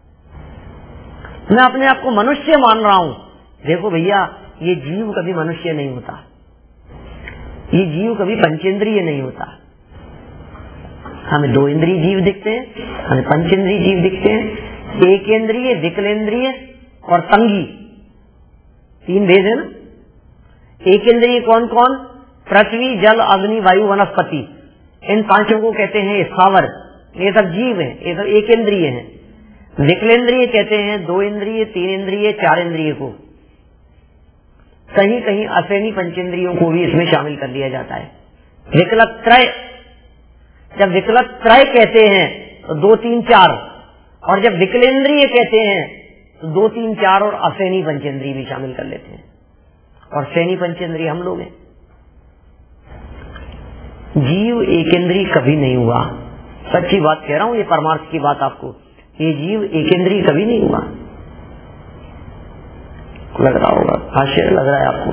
मैं अपने आप को मनुष्य मान रहा हूं। देखो भैया, ये जीव कभी मनुष्य नहीं होता, ये जीव कभी पंचेंद्रिय नहीं होता। हमें दो इंद्रिय जीव दिखते हैं, हमें पंचेंद्रिय जीव दिखते हैं। एक इंद्रिय, विकलेंद्रिय और संगी, तीन भेद है ना। एक इंद्रिय कौन कौन? पृथ्वी, जल, अग्नि, वायु, वनस्पति। इन पांचों को कहते हैं स्थावर। ये सब जीव है, ये सब एक इंद्रिय है। विकलेंद्रिय कहते हैं दो इंद्रिय, तीन इंद्रिय, चार इंद्रिय को। कहीं कहीं असेनी पंचेंद्रियों को भी इसमें शामिल कर लिया जाता है। विकलक त्रय, जब विकलक त्रय कहते हैं तो दो तीन चार, और जब विकलेंद्रिय कहते हैं तो दो तीन चार और असेनी पंचेंद्रिय भी शामिल कर लेते हैं। और सेनी पंचेंद्रिय हम लोग हैं। जीव एक इंद्रिय कभी नहीं हुआ, सच्ची बात कह रहा हूं, ये परमार्थ की बात आपको। ये जीव एक इंद्रिय कभी नहीं हुआ। लग रहा होगा, आश्चर्य लग रहा है आपको।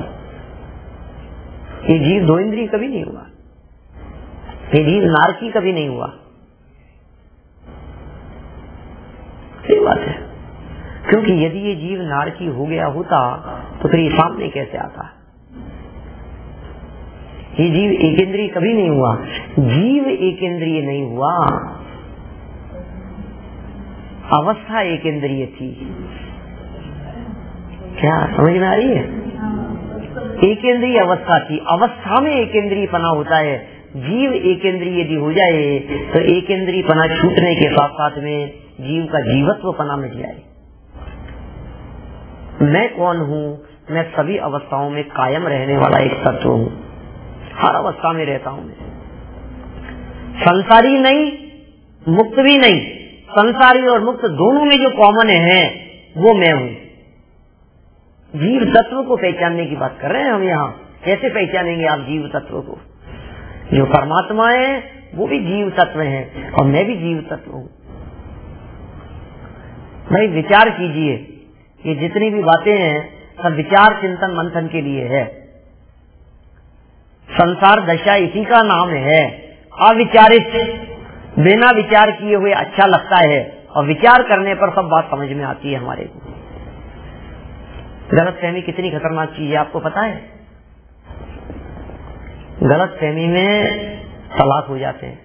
ये जीव दो इंद्रिय कभी नहीं हुआ, ये जीव नारकी कभी नहीं हुआ। सही बात है, क्योंकि यदि ये जीव नारकी हो गया होता तो फिर ये सामने कैसे आता? ये जीव एक इंद्रिय कभी नहीं हुआ। जीव एक इंद्रिय नहीं हुआ, अवस्था एक इंद्रिय थी। क्या समझ में आ रही है? एक इंद्रिय अवस्था थी, अवस्था में एक इंद्रिय पना होता है। जीव एक इंद्रिय यदि हो जाए तो एक इंद्रिय पना छूटने के साथ साथ में जीव का जीवत्व पना मिट जाए। मैं कौन हूँ? मैं सभी अवस्थाओं में कायम रहने वाला एक तत्व हूँ, हर अवस्था में रहता हूँ मैं। संसारी नहीं, मुक्त भी नहीं। संसारी और मुक्त दोनों में जो कॉमन है वो मैं हूँ। जीव तत्व को पहचानने की बात कर रहे हैं हम यहाँ। कैसे पहचानेंगे आप जीव तत्व को? जो परमात्मा है वो भी जीव तत्व है और मैं भी जीव तत्व हूँ। भाई विचार कीजिए, ये जितनी भी बातें हैं सब विचार चिंतन मंथन के लिए है। संसार दशा इसी का नाम है। अविचारित, बिना विचार किए हुए अच्छा लगता है, और विचार करने पर सब बात समझ में आती है हमारे को। गलत फहमी कितनी खतरनाक चीज है आपको पता है? गलत फहमी में तलाक हो जाते हैं,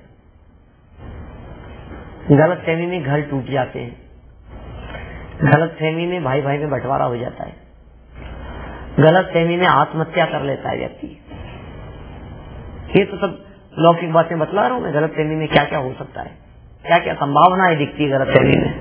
गलत फहमी में घर टूट जाते हैं, गलत फहमी में भाई भाई में बंटवारा हो जाता है, गलत फहमी में आत्महत्या कर लेता है व्यक्ति। ये तो सब लौकिक बातें बतला रहा हूं मैं। गलत फहमी में क्या क्या हो सकता है, क्या क्या संभावनाएं दिखती है गलत फहमी में।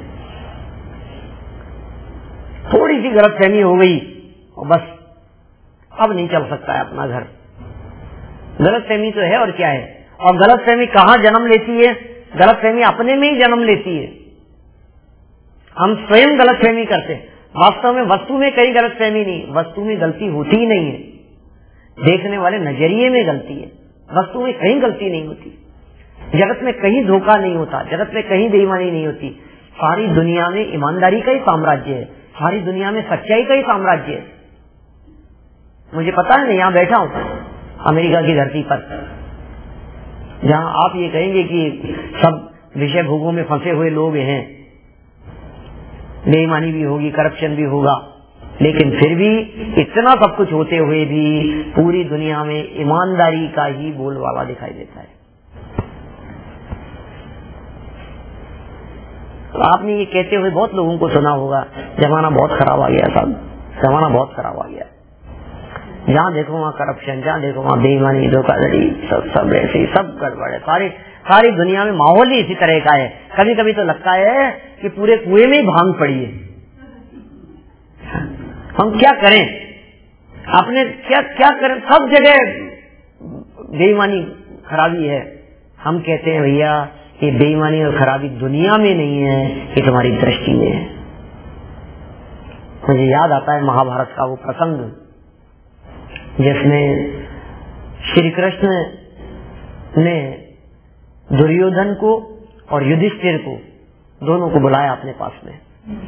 थोड़ी सी गलत फहमी हो गई और बस अब नहीं चल सकता है अपना घर। गलत फहमी तो है और क्या है। और गलत फहमी कहाँ जन्म लेती है? गलत फहमी अपने में ही जन्म लेती है। हम स्वयं गलत फहमी करते हैं। वास्तव में वस्तु में कहीं गलत फहमी नहीं, वस्तु में गलती होती ही नहीं है। देखने वाले नजरिए में गलती है, वस्तु में कहीं गलती नहीं होती। जगत में कहीं धोखा नहीं होता, जगत में कहीं बेईमानी नहीं होती। सारी दुनिया में ईमानदारी का ही साम्राज्य है, सारी दुनिया में सच्चाई का ही साम्राज्य है। मुझे पता है, मैं यहाँ बैठा हूँ अमेरिका की धरती पर, जहाँ आप ये कहेंगे कि सब विषय भोगों में फंसे हुए लोग हैं, बेईमानी भी होगी, करप्शन भी होगा, लेकिन फिर भी इतना सब कुछ होते हुए भी पूरी दुनिया में ईमानदारी का ही बोलबाला दिखाई देता है। तो आपने ये कहते हुए बहुत लोगों को सुना होगा, जमाना बहुत खराब आ गया साहब, जमाना बहुत खराब आ गया। जहाँ देखो वहाँ करप्शन, जहाँ देखो वहाँ बेईमानी, धोखाधड़ी, सब सब ऐसे सब गड़बड़ है। सारी सारी दुनिया में माहौल ही इसी तरह का है। कभी कभी तो लगता है कि पूरे कुएं में ही भांग पड़ी है। हम क्या करें, आपने क्या क्या करें, सब जगह बेईमानी खराबी है। हम कहते हैं भैया ये बेईमानी और खराबी दुनिया में नहीं है, ये तुम्हारी दृष्टि में है। मुझे याद आता है महाभारत का वो प्रसंग जिसमें श्री कृष्ण ने दुर्योधन को और युधिष्ठिर को दोनों को बुलाया अपने पास में,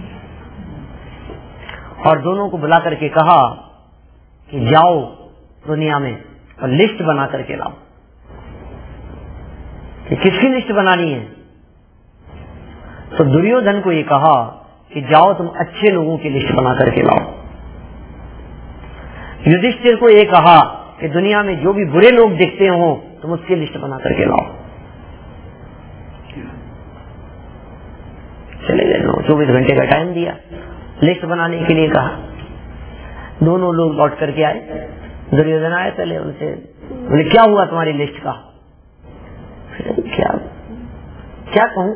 और दोनों को बुला करके कहा कि जाओ दुनिया में और लिस्ट बना करके लाओ। कि किसकी लिस्ट बनानी है? तो दुर्योधन को ये कहा कि जाओ तुम अच्छे लोगों की लिस्ट बना करके लाओ। युधिष्ठिर को ये कहा कि दुनिया में जो भी बुरे लोग दिखते हो तुम उसकी लिस्ट बना करके लाओ। चले गए, चौबीस घंटे का टाइम दिया, लिस्ट बनाने के लिए कहा। दोनों लोग लौट करके आए। दुर्योधन आए, पहले उनसे बोले क्या हुआ तुम्हारी लिस्ट का? क्या क्या कहूं,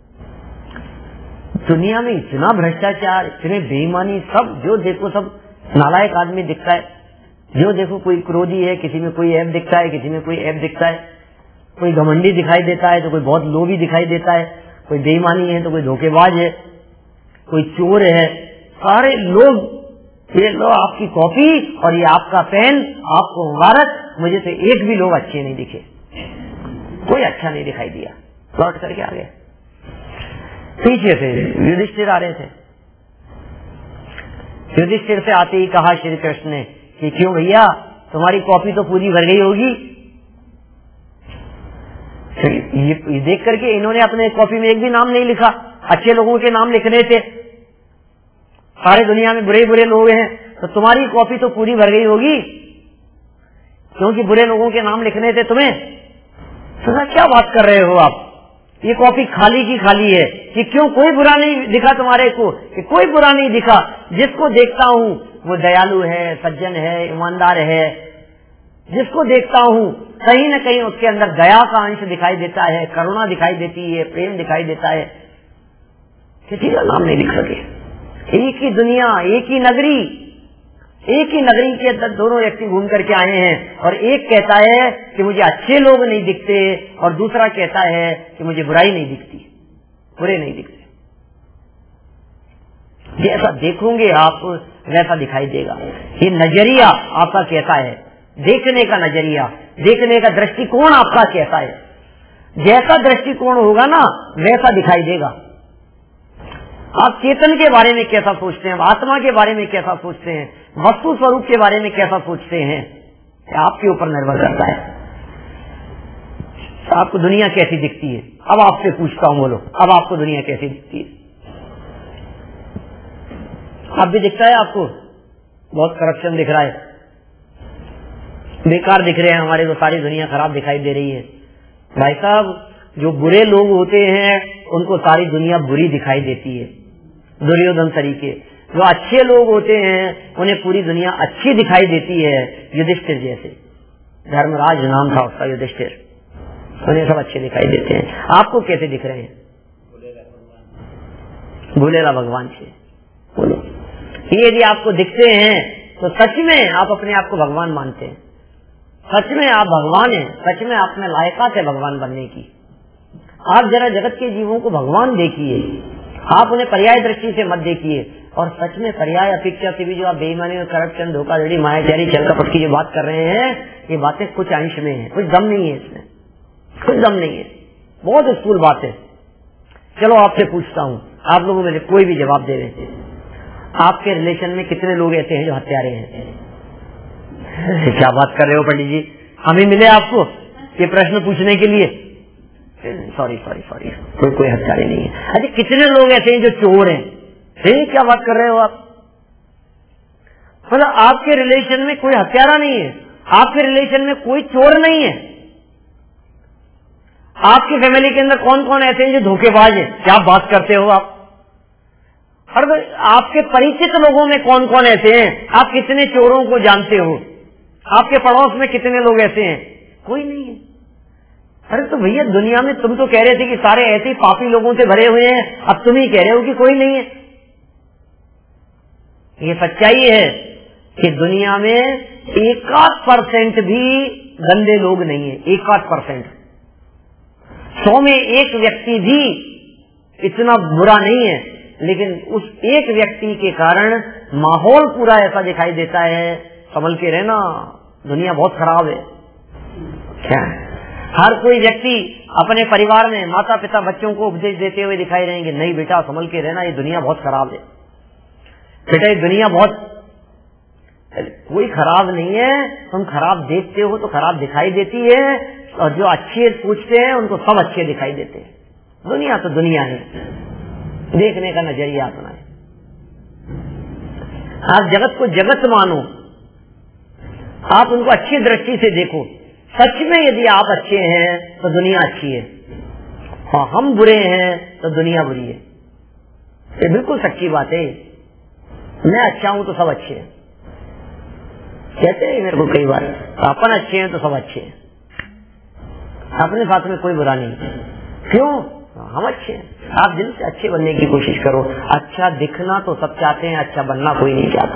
दुनिया में इतना भ्रष्टाचार, इतने बेईमानी, सब जो देखो सब नालायक आदमी दिखता है। जो देखो कोई क्रोधी है, किसी में कोई ऐप दिखता है, किसी में कोई ऐप दिखता है, कोई घमंडी दिखाई देता है तो कोई बहुत लोभी दिखाई देता है, कोई बेईमानी है तो कोई धोखेबाज है, कोई चोर है। सारे लोग, ये लो आपकी कॉपी और ये आपका पेन, आपको मुबारक। मुझे तो एक भी लोग अच्छे नहीं दिखे, कोई अच्छा नहीं दिखाई दिया। लौट करके आ गए। पीछे से युधिष्ठिर आ रहे थे। युधिष्ठिर से आते ही कहा श्री कृष्ण ने कि क्यों भैया तुम्हारी कॉपी तो पूरी भर गई होगी। ये देख करके इन्होंने अपने कॉपी में एक भी नाम नहीं लिखा, अच्छे लोगों के नाम लिखने थे। सारे दुनिया में बुरे बुरे लोग हैं, तो तुम्हारी कॉपी तो पूरी भर गई होगी क्योंकि बुरे लोगों के नाम लिखने थे तुम्हें। तो क्या बात कर रहे हो आप, ये कॉपी खाली की खाली है। कि क्यों कोई बुरा नहीं दिखा तुम्हारे को? कि कोई बुरा नहीं दिखा, जिसको देखता हूँ वो दयालु है, सज्जन है, ईमानदार है। जिसको देखता हूँ कहीं न कहीं उसके अंदर दया का अंश दिखाई देता है, करुणा दिखाई देती है, प्रेम दिखाई देता है। किसी का नाम नहीं लिख सके। एक ही दुनिया, एक ही नगरी, एक ही नगरी के अंदर दोनों व्यक्ति घूम करके आए हैं, और एक कहता है कि मुझे अच्छे लोग नहीं दिखते और दूसरा कहता है कि मुझे बुराई नहीं दिखती, बुरे नहीं दिखते। जैसा देखोगे आप वैसा दिखाई देगा। ये नजरिया आपका कैसा है, देखने का नजरिया, देखने का दृष्टिकोण आपका कैसा है। जैसा दृष्टिकोण होगा ना वैसा दिखाई देगा। आप चेतन के बारे में कैसा सोचते हैं, आत्मा के बारे में कैसा सोचते हैं, वस्तु स्वरूप के बारे में कैसा सोचते हैं, आपके ऊपर निर्भर करता है। आपको दुनिया कैसी दिखती है? अब आपसे पूछता हूं, बोलो अब आपको दुनिया कैसी दिखती है? अब भी दिखता है आपको बहुत करप्शन दिख रहा है, बेकार दिख रहे हैं हमारे, तो सारी दुनिया खराब दिखाई दे रही है। भाई साहब, जो बुरे लोग होते हैं उनको सारी दुनिया बुरी दिखाई देती है, दुर्योधन तरीके। जो अच्छे लोग होते हैं उन्हें पूरी दुनिया अच्छी दिखाई देती है। युधिष्ठिर जैसे, धर्मराज नाम था उसका युधिष्ठिर, उन्हें सब अच्छे दिखाई देते हैं। आपको कैसे दिख रहे हैं? भूलेला भगवान से बोलो। ये यदि आपको दिखते हैं तो सच में आप अपने आप को भगवान मानते हैं, सच में आप भगवान हैं, सच में आप में लायकात है भगवान बनने की। आप जरा जगत के जीवों को भगवान देखिए, आप उन्हें पर्याय दृष्टि से मत देखिए। और सच में पर्याय अपेक्षा से भी जो आप बेईमानी और करप्शन, धोखाधड़ी, मायाचारी, छल कपट की जो बात कर रहे हैं, ये बातें कुछ अंश में है, कुछ दम नहीं है इसमें, कुछ दम नहीं है, बहुत स्थूल बात है। चलो आपसे पूछता हूँ, आप लोगों में कोई भी जवाब दे रहे थे, आपके रिलेशन में कितने लोग ऐसे हैं जो हत्यारे हैं? क्या बात कर रहे हो पंडित जी, हमें मिले आपको ये प्रश्न पूछने के लिए? सॉरी सॉरी सॉरी कोई कोई हत्यारे नहीं है। अच्छा, कितने लोग ऐसे हैं जो चोर हैं? क्या बात कर रहे हो आप? मतलब आपके रिलेशन में कोई हत्यारा नहीं है, आपके रिलेशन में कोई चोर नहीं है। आपकी फैमिली के अंदर कौन कौन ऐसे हैं जो धोखेबाज हैं? क्या बात करते हो आप? और आपके परिचित लोगों में कौन कौन ऐसे हैं? आप कितने चोरों को जानते हो? आपके पड़ोस में कितने लोग ऐसे हैं? कोई नहीं है। अरे तो भैया दुनिया में तुम तो कह रहे थे कि सारे ऐसे ही पापी लोगों से भरे हुए हैं, अब तुम ही कह रहे हो कि कोई नहीं है। ये सच्चाई है कि दुनिया में एक आध परसेंट भी गंदे लोग नहीं है, एक आध परसेंट। सौ में एक व्यक्ति भी इतना बुरा नहीं है, लेकिन उस एक व्यक्ति के कारण माहौल पूरा ऐसा दिखाई देता है, संभल के रहना, दुनिया बहुत खराब है। क्या हर कोई व्यक्ति अपने परिवार में माता पिता बच्चों को उपदेश देते हुए दिखाई रहेंगे, नहीं बेटा संभल के रहना, ये दुनिया बहुत खराब है, बेटा ये दुनिया बहुत, कोई खराब नहीं है, तुम खराब देखते हो तो खराब दिखाई देती है, और जो अच्छे पूछते हैं उनको सब अच्छे दिखाई देते हैं। दुनिया तो दुनिया है, देखने का नजरिया अपना है। आप जगत को जगत मानो, आप उनको अच्छी दृष्टि से देखो। सच में यदि आप अच्छे हैं तो दुनिया अच्छी है, और हम बुरे हैं तो दुनिया बुरी है। ये बिल्कुल सच्ची बात है। मैं अच्छा हूं तो सब अच्छे हैं, कहते हैं मेरे को कई बार, अपन अच्छे हैं तो सब अच्छे हैं, अपने साथ में कोई बुरा नहीं। क्यों? हम अच्छे हैं। आप दिल से अच्छे बनने की कोशिश करो। अच्छा दिखना तो सब चाहते हैं, अच्छा बनना कोई नहीं चाहता।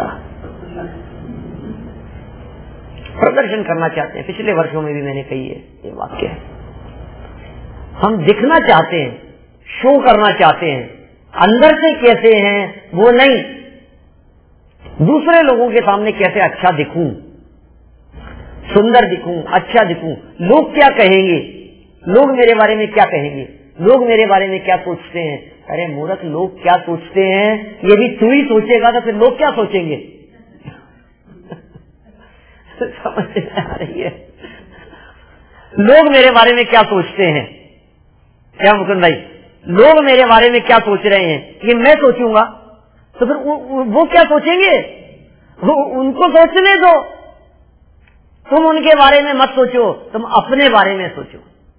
प्रदर्शन करना चाहते हैं, पिछले वर्षों में भी मैंने कही है ये वाक्य है। हम दिखना चाहते हैं, शो करना चाहते हैं, अंदर से कैसे हैं वो नहीं, दूसरे लोगों के सामने कैसे अच्छा दिखूं, सुंदर दिखूं, अच्छा दिखूं, लोग क्या कहेंगे, लोग मेरे बारे में क्या कहेंगे, लोग मेरे बारे में क्या सोचते हैं। अरे मूर्ख, लोग क्या सोचते हैं ये भी तू ही सोचेगा तो फिर लोग क्या सोचेंगे? समझ में आ रही है? लोग मेरे बारे में क्या सोचते हैं, क्या मुकुंद भाई, लोग मेरे बारे में क्या सोच रहे हैं ये मैं सोचूंगा तो फिर वो, वो क्या सोचेंगे? वो उनको सोचने दो, तुम उनके बारे में मत सोचो, तुम अपने बारे में सोचो।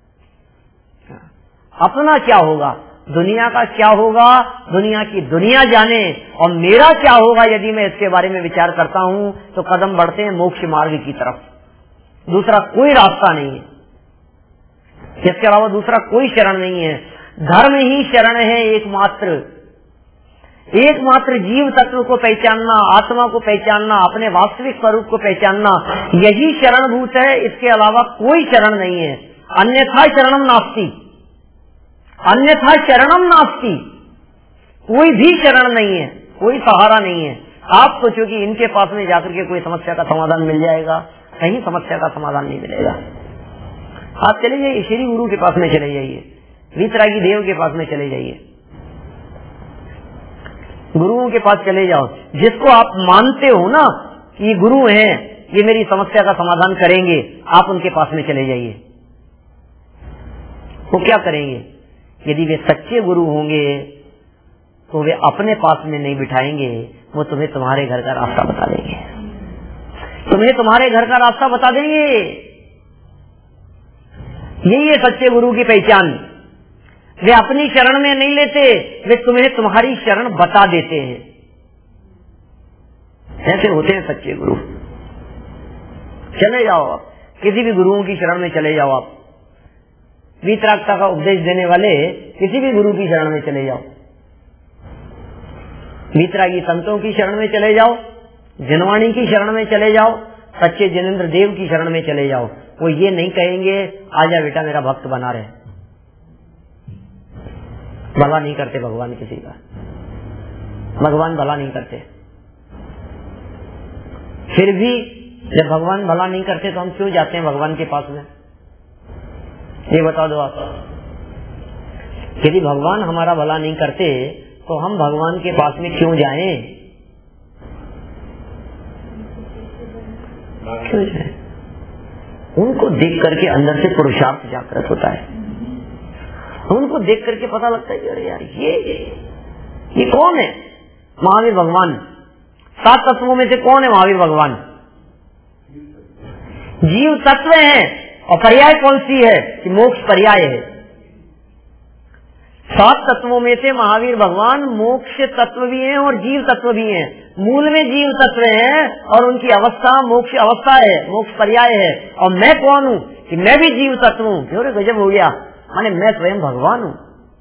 अपना क्या होगा, दुनिया का क्या होगा, दुनिया की दुनिया जाने, और मेरा क्या होगा यदि मैं इसके बारे में विचार करता हूं तो कदम बढ़ते हैं मोक्ष मार्ग की तरफ। दूसरा कोई रास्ता नहीं है, इसके अलावा दूसरा कोई शरण नहीं है। धर्म ही शरण है एकमात्र। एकमात्र जीव तत्व को पहचानना, आत्मा को पहचानना, अपने वास्तविक स्वरूप को पहचानना, यही शरणभूत है। इसके अलावा कोई शरण नहीं है। अन्यथा शरणम नास्ति, अन्यथा शरणम नास्ति, कोई भी शरण नहीं है, कोई सहारा नहीं है। आप सोचो कि इनके पास में जाकर के कोई समस्या का समाधान मिल जाएगा, कहीं समस्या का समाधान नहीं मिलेगा। आप चले जाइए श्री गुरु के पास में, चले जाइए वीतरागी देव के पास में चले जाइए, गुरुओं के पास चले जाओ, जिसको आप मानते हो ना कि गुरु हैं, ये मेरी समस्या का समाधान करेंगे, आप उनके पास में चले जाइए। वो क्या करेंगे? यदि वे सच्चे गुरु होंगे तो वे अपने पास में नहीं बिठाएंगे, वो तुम्हें तुम्हारे घर का रास्ता बता देंगे, तुम्हें तुम्हारे घर का रास्ता बता देंगे। यही है सच्चे गुरु की पहचान। वे अपनी शरण में नहीं लेते, वे तुम्हें तुम्हारी शरण बता देते हैं। ऐसे होते हैं सच्चे गुरु। चले जाओ आप किसी भी गुरुओं की शरण में, चले जाओ आप वीतरागता का उपदेश देने वाले किसी भी गुरु की शरण में चले जाओ, वीतरागी संतों की शरण में चले जाओ, जिनवाणी की शरण में चले जाओ, सच्चे जिनेंद्र देव की शरण में चले जाओ। वो ये नहीं कहेंगे आजा बेटा मेरा भक्त बना रहे। भला नहीं करते भगवान किसी का, भगवान भला नहीं करते। फिर भी जब भगवान भला नहीं करते तो हम क्यों जाते हैं भगवान के पास में? ये बता दो आप। यदि भगवान हमारा भला नहीं करते तो हम भगवान के पास में क्यों जाएं? क्यों जाएं? उनको देख करके अंदर से पुरुषार्थ जागृत होता है। उनको देख करके पता लगता है कि अरे यार ये ये कौन है? महावीर भगवान। सात तत्वों में से कौन है महावीर भगवान? जीव तत्व है। और पर्याय कौन सी है? कि मोक्ष पर्याय है। सात तत्वों में से महावीर भगवान मोक्ष तत्व भी हैं और जीव तत्व भी हैं। मूल में जीव तत्व है और उनकी अवस्था मोक्ष अवस्था है, मोक्ष पर्याय है। और मैं कौन हूँ कि मैं भी जीव तत्व हूँ। क्यों रे गजब हो गया, माने मैं स्वयं भगवान हूँ।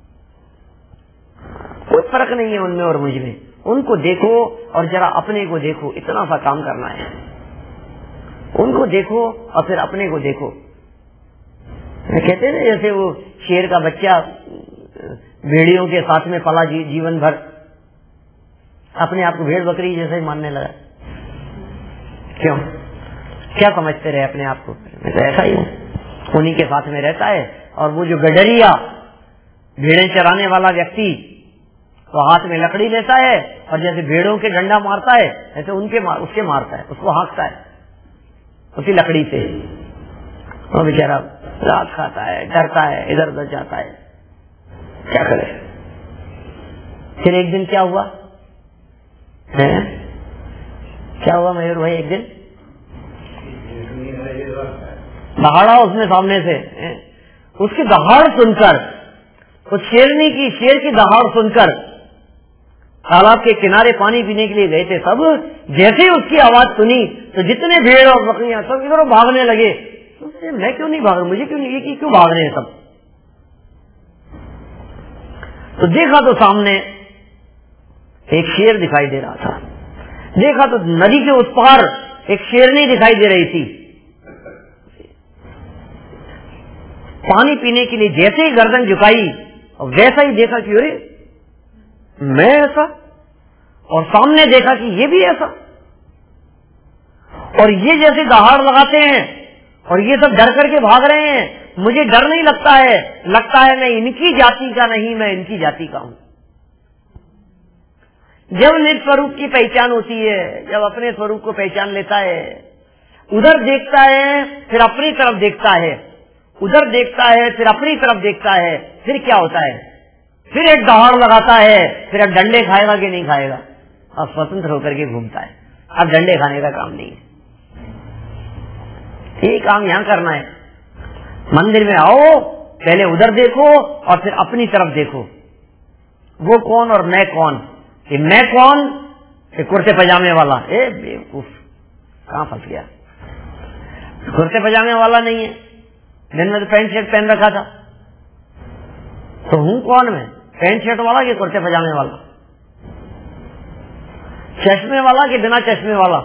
कोई फर्क नहीं है उनमें और मुझ में। उनको देखो और जरा अपने को देखो, इतना सा काम करना है। उनको देखो और फिर अपने को देखो। कहते हैं जैसे वो शेर का बच्चा भेड़ियों के साथ में पला जी, जीवन भर अपने आप को भेड़ बकरी जैसे ही मानने लगा। क्यों, क्या समझते रहे अपने आप को? मैं तो ऐसा ही हूँ, उन्हीं के साथ में रहता है। और वो जो गडरिया भेड़ें चराने वाला व्यक्ति तो हाथ में लकड़ी लेता है और जैसे भेड़ों के डंडा मारता है ऐसे उनके मार, उसके मारता है, उसको हाँकता है उसी लकड़ी से। वो बेचारा रात खाता है, डरता है, इधर उधर जाता है, क्या करे। फिर एक दिन क्या हुआ है? क्या हुआ मयूर भाई? एक दिन दहाड़ा उसने सामने से है? उसकी दहाड़ सुनकर, उस शेरनी की शेर की दहाड़ सुनकर तालाब के किनारे पानी पीने के लिए गए थे सब। जैसे ही उसकी आवाज सुनी तो जितने भेड़ और बकरियां सब इधर भागने लगे। तो मैं क्यों नहीं भाग रहा, मुझे क्यों नहीं, कि क्यों भाग रहे हैं सब? तो देखा तो सामने एक शेर दिखाई दे रहा था। देखा तो नदी के उस पार एक शेरनी दिखाई दे रही थी। पानी पीने के लिए जैसे ही गर्दन झुकाई और वैसा ही देखा कि अरे मैं ऐसा, और सामने देखा कि ये भी ऐसा। और ये जैसे दहाड़ लगाते हैं और ये सब डर करके भाग रहे हैं। मुझे डर नहीं लगता है, लगता है मैं इनकी जाति का नहीं, मैं इनकी जाति का हूं। जब निज स्वरूप की पहचान होती है, जब अपने स्वरूप को पहचान लेता है, उधर देखता है फिर अपनी तरफ देखता है, उधर देखता है फिर अपनी तरफ देखता है, फिर क्या होता है? फिर एक दहाड़ लगाता है, फिर अब डंडे खाएगा कि नहीं खाएगा? अब स्वतंत्र होकर के घूमता है। अब डंडे खाने का काम नहीं है, ये काम यहां करना है। मंदिर में आओ, पहले उधर देखो और फिर अपनी तरफ देखो। वो कौन और मैं कौन? कि मैं कौन? कि कुर्ते पजामे वाला। ए बेवकूफ, कहां फंस गया? कुर्ते पजामे वाला नहीं है, दिन में तो पैंट शर्ट पहन रखा था। तो हूं कौन मैं? पैंट शर्ट वाला कि कुर्ते पजामे वाला? चश्मे वाला कि बिना चश्मे वाला?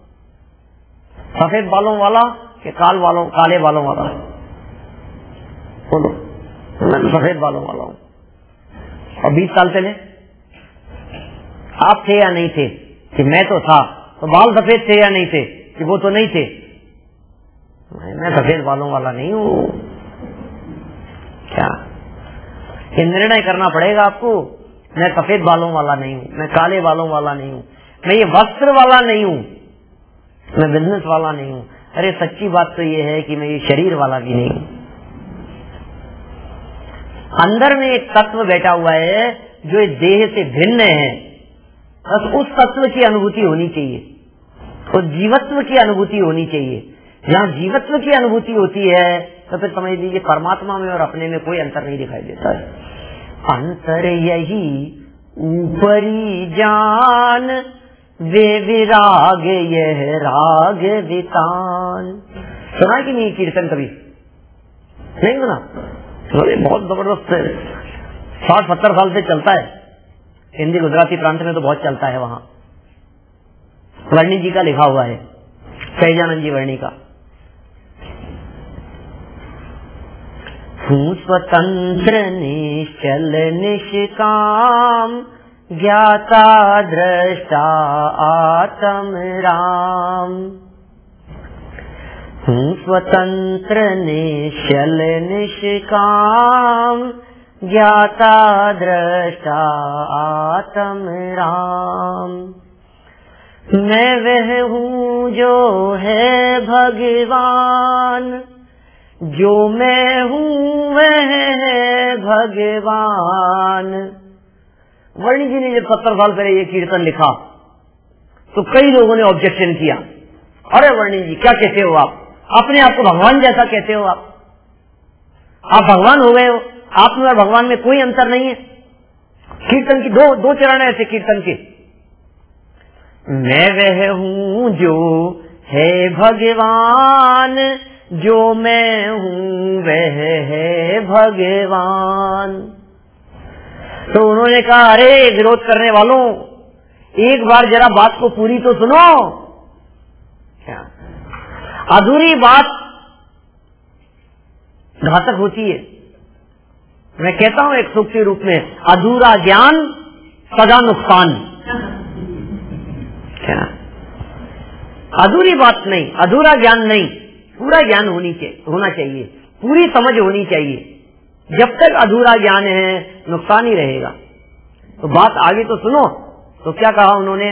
सफेद बालों वाला कि काल बालों काले बालों वाला? बोलो। मैं सफेद बालों वाला हूं। और बीस साल पहले आप थे या नहीं थे? कि मैं तो था। तो बाल सफेद थे या नहीं थे? कि वो तो नहीं थे। मैं सफेद बालों वाला नहीं हूं। क्या ये निर्णय करना पड़ेगा आपको? मैं सफेद बालों वाला नहीं हूं, मैं काले बालों वाला नहीं हूं, मैं ये वस्त्र वाला नहीं हूं, मैं बिजनेस वाला नहीं हूं। अरे सच्ची बात तो ये है कि मैं ये शरीर वाला भी नहीं हूं। अंदर में एक तत्व बैठा हुआ है जो इस देह से भिन्न है। बस उस तत्व की अनुभूति होनी चाहिए, उस जीवत्व की अनुभूति होनी चाहिए। जहाँ जीवत्व की अनुभूति होती है तो फिर समझ लीजिए परमात्मा में और अपने में कोई अंतर नहीं दिखाई देता है। अंतर यही ऊपरी जान, वे विराग यह राग वितान। सुना कि नहीं कीर्तन कभी? नहीं सुना? अरे बहुत जबरदस्त है, साठ सत्तर साल से चलता है। हिंदी गुजराती प्रांत में तो बहुत चलता है। वहां वर्णी जी का लिखा हुआ है, सहजानंद जी वर्णी का। हूँ स्वतंत्र निश्चल निष्काम, ज्ञाता दृष्टा आत्म राम। हूँ स्वतंत्र निश्चल निष्काम, ज्ञाता दृष्टा आत्म राम। मैं वह हूँ जो है भगवान, जो मैं हूँ वह है भगवान। वर्णी जी ने जब सत्तर साल पहले ये कीर्तन लिखा तो कई लोगों ने ऑब्जेक्शन किया। अरे वर्णी जी क्या कहते हो आप? अपने आप को भगवान जैसा कहते हो आप? आप भगवान हो गए हो? आप में और भगवान में कोई अंतर नहीं है। कीर्तन की दो दो चरण है ऐसे कीर्तन के। मैं वह हूँ जो है भगवान, जो मैं हूँ वह है भगवान। तो उन्होंने कहा, अरे विरोध करने वालों, एक बार जरा बात को पूरी तो सुनो। क्या अधूरी बात घातक होती है। मैं कहता हूं एक सूक्ति रूप में, अधूरा ज्ञान सदा नुकसान। क्या अधूरी बात नहीं, अधूरा ज्ञान नहीं, पूरा ज्ञान होनी चाहिए, होना चाहिए, पूरी समझ होनी चाहिए। जब तक अधूरा ज्ञान है नुकसान ही रहेगा। तो बात आगे तो सुनो। तो क्या कहा उन्होंने,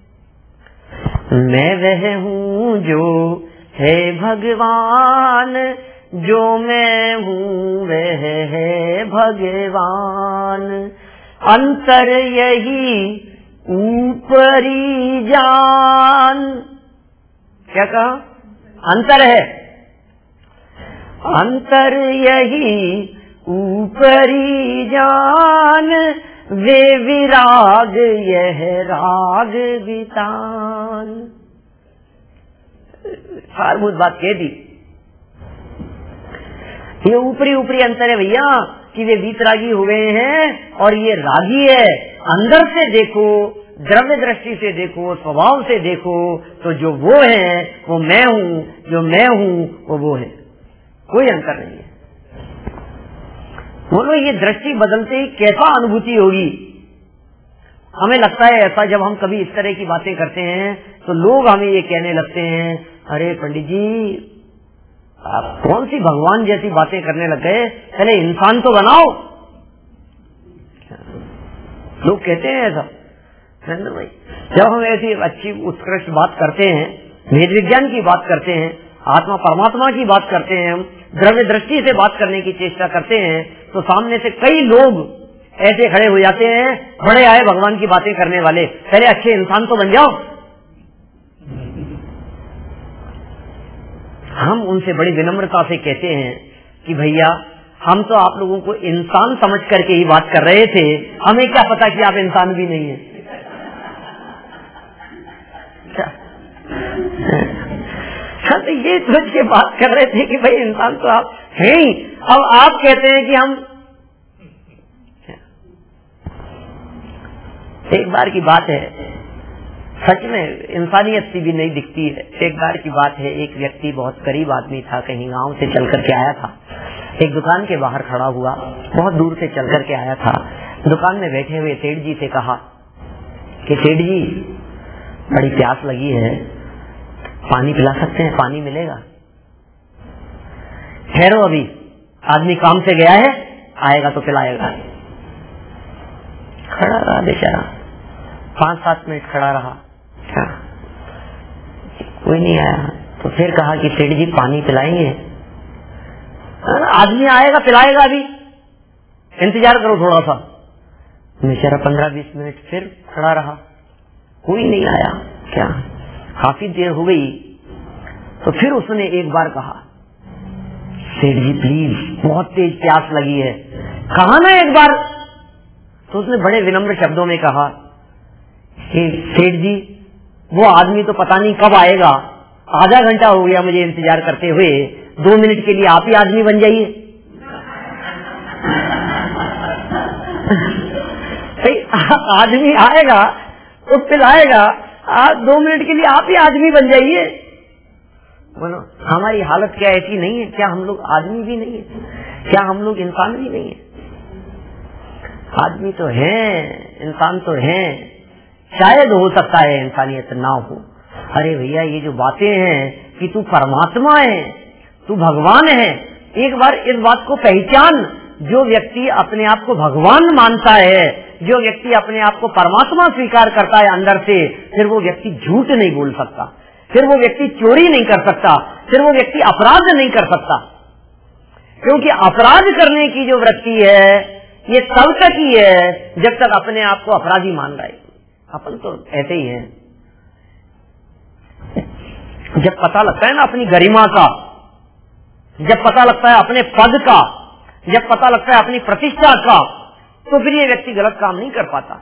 मैं वह हूँ जो है भगवान, जो मैं हूँ वह है भगवान, अंतर यही ऊपरी जान। क्या कहा, अंतर है, अंतर यही ऊपरी जान, वे विराग यह राग वितान। सारभूत बात कह दी। ये ऊपरी ऊपरी अंतर है भैया, कि वे वीतरागी हुए हैं और ये रागी है। अंदर से देखो, द्रव्य दृष्टि से देखो, स्वभाव से देखो, तो जो वो है वो मैं हूँ, जो मैं हूँ वो वो है, कोई अंतर नहीं है। बोलो ये दृष्टि बदलते ही कैसा अनुभूति होगी। हमें लगता है ऐसा, जब हम कभी इस तरह की बातें करते हैं तो लोग हमें ये कहने लगते हैं, अरे पंडित जी आप कौन सी भगवान जैसी बातें करने लग गए, पहले इंसान तो बनाओ। लोग कहते हैं ऐसा। भाई जब हम ऐसी अच्छी उत्कृष्ट बात करते हैं, वेद विज्ञान की बात करते हैं, आत्मा परमात्मा की बात करते हैं, हम द्रव्य दृष्टि से बात करने की चेष्टा करते हैं, तो सामने से कई लोग ऐसे खड़े हो जाते हैं, बड़े आए भगवान की बातें करने वाले, पहले अच्छे इंसान तो बन जाओ। हम उनसे बड़ी विनम्रता से कहते हैं कि भैया हम तो आप लोगों को इंसान समझ करके ही बात कर रहे थे, हमें क्या पता कि आप इंसान भी नहीं है। हाँ, तो ये सोच के बात कर रहे थे कि भाई इंसान तो आप हैं ही, अब आप कहते हैं कि हम। एक बार की बात है, सच में इंसानियत सी भी नहीं दिखती है। एक बार की बात है, एक व्यक्ति बहुत गरीब आदमी था, कहीं गांव से चल करके आया था, एक दुकान के बाहर खड़ा हुआ, बहुत दूर से चल करके आया था। दुकान में बैठे हुए सेठ जी से कहा कि सेठ जी बड़ी प्यास लगी है, पानी पिला सकते हैं, पानी मिलेगा? ठहरो अभी, आदमी काम से गया है, आएगा तो पिलाएगा। खड़ा रहा बेचारा, पांच सात मिनट खड़ा रहा, क्या कोई नहीं आया। तो फिर कहा कि सेठ जी पानी पिलाएंगे? आदमी आएगा पिलाएगा, अभी इंतजार करो थोड़ा सा। बेचारा पंद्रह बीस मिनट फिर खड़ा रहा, कोई नहीं आया। क्या काफी देर हो गई, तो फिर उसने एक बार कहा, सेठ जी प्लीज बहुत तेज प्यास लगी है, कहा ना एक बार। तो उसने बड़े विनम्र शब्दों में कहा कि सेठ जी वो आदमी तो पता नहीं कब आएगा, आधा घंटा हो गया मुझे इंतजार करते हुए, दो मिनट के लिए आप ही आदमी बन जाइए। आदमी आएगा तो पिलाएगा, आप दो मिनट के लिए आप ही आदमी बन जाइए। बोलो हमारी हालत क्या ऐसी नहीं है? क्या हम लोग आदमी भी नहीं है? क्या हम लोग इंसान भी नहीं है? आदमी तो हैं, इंसान तो हैं, शायद हो सकता है इंसानियत ना हो। अरे भैया ये जो बातें हैं कि तू परमात्मा है, तू भगवान है, एक बार इस बात को पहचान। जो व्यक्ति अपने आप को भगवान मानता है, जो व्यक्ति अपने आप को परमात्मा स्वीकार करता है अंदर से, फिर वो व्यक्ति झूठ नहीं बोल सकता, फिर वो व्यक्ति चोरी नहीं कर सकता, फिर वो व्यक्ति अपराध नहीं कर सकता। क्योंकि अपराध करने की जो वृत्ति है ये तब तक ही है जब तक अपने आप को अपराधी मान रहा है। अपन तो ऐसे ही हैं। जब पता लगता है ना अपनी गरिमा का, जब पता लगता है अपने पद का, जब पता लगता है अपनी प्रतिष्ठा का, तो फिर ये व्यक्ति गलत काम नहीं कर पाता।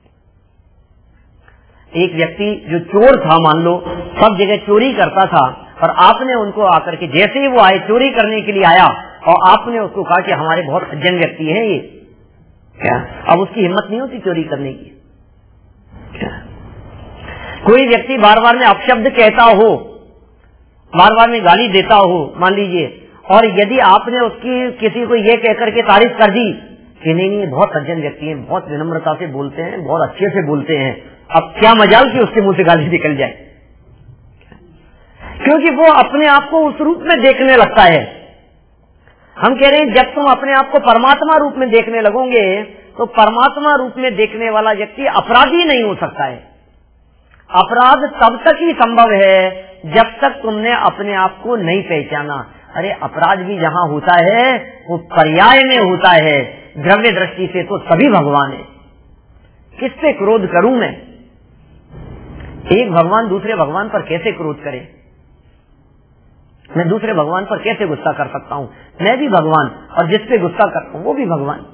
एक व्यक्ति जो चोर था, मान लो सब जगह चोरी करता था, और आपने उनको आकर के, जैसे ही वो आए चोरी करने के लिए आया, और आपने उसको कहा कि हमारे बहुत सज्जन व्यक्ति है ये, क्या अब उसकी हिम्मत नहीं होती चोरी करने की? क्या कोई व्यक्ति बार बार में अपशब्द कहता हो, बार बार में गाली देता हो, मान लीजिए, और यदि आपने उसकी किसी को ये कहकर के तारीफ कर दी कि नहीं नहीं बहुत सज्जन व्यक्ति है, बहुत विनम्रता से बोलते हैं, बहुत अच्छे से बोलते हैं, अब क्या मजाल कि उसके मुंह से गाली निकल जाए, क्योंकि वो अपने आप को उस रूप में देखने लगता है। हम कह रहे हैं जब तुम अपने आप को परमात्मा रूप में देखने लगोगे, तो परमात्मा रूप में देखने वाला व्यक्ति अपराधी नहीं हो सकता है। अपराध तब तक ही संभव है जब तक तुमने अपने आप को नहीं पहचाना। अरे अपराध भी जहां होता है वो पर्याय में होता है, द्रव्य दृष्टि से तो सभी भगवान है। किससे क्रोध करूं मैं? एक भगवान दूसरे भगवान पर कैसे क्रोध करे? मैं दूसरे भगवान पर कैसे गुस्सा कर सकता हूं? मैं भी भगवान, और जिस पे गुस्सा करता हूं वो भी भगवान।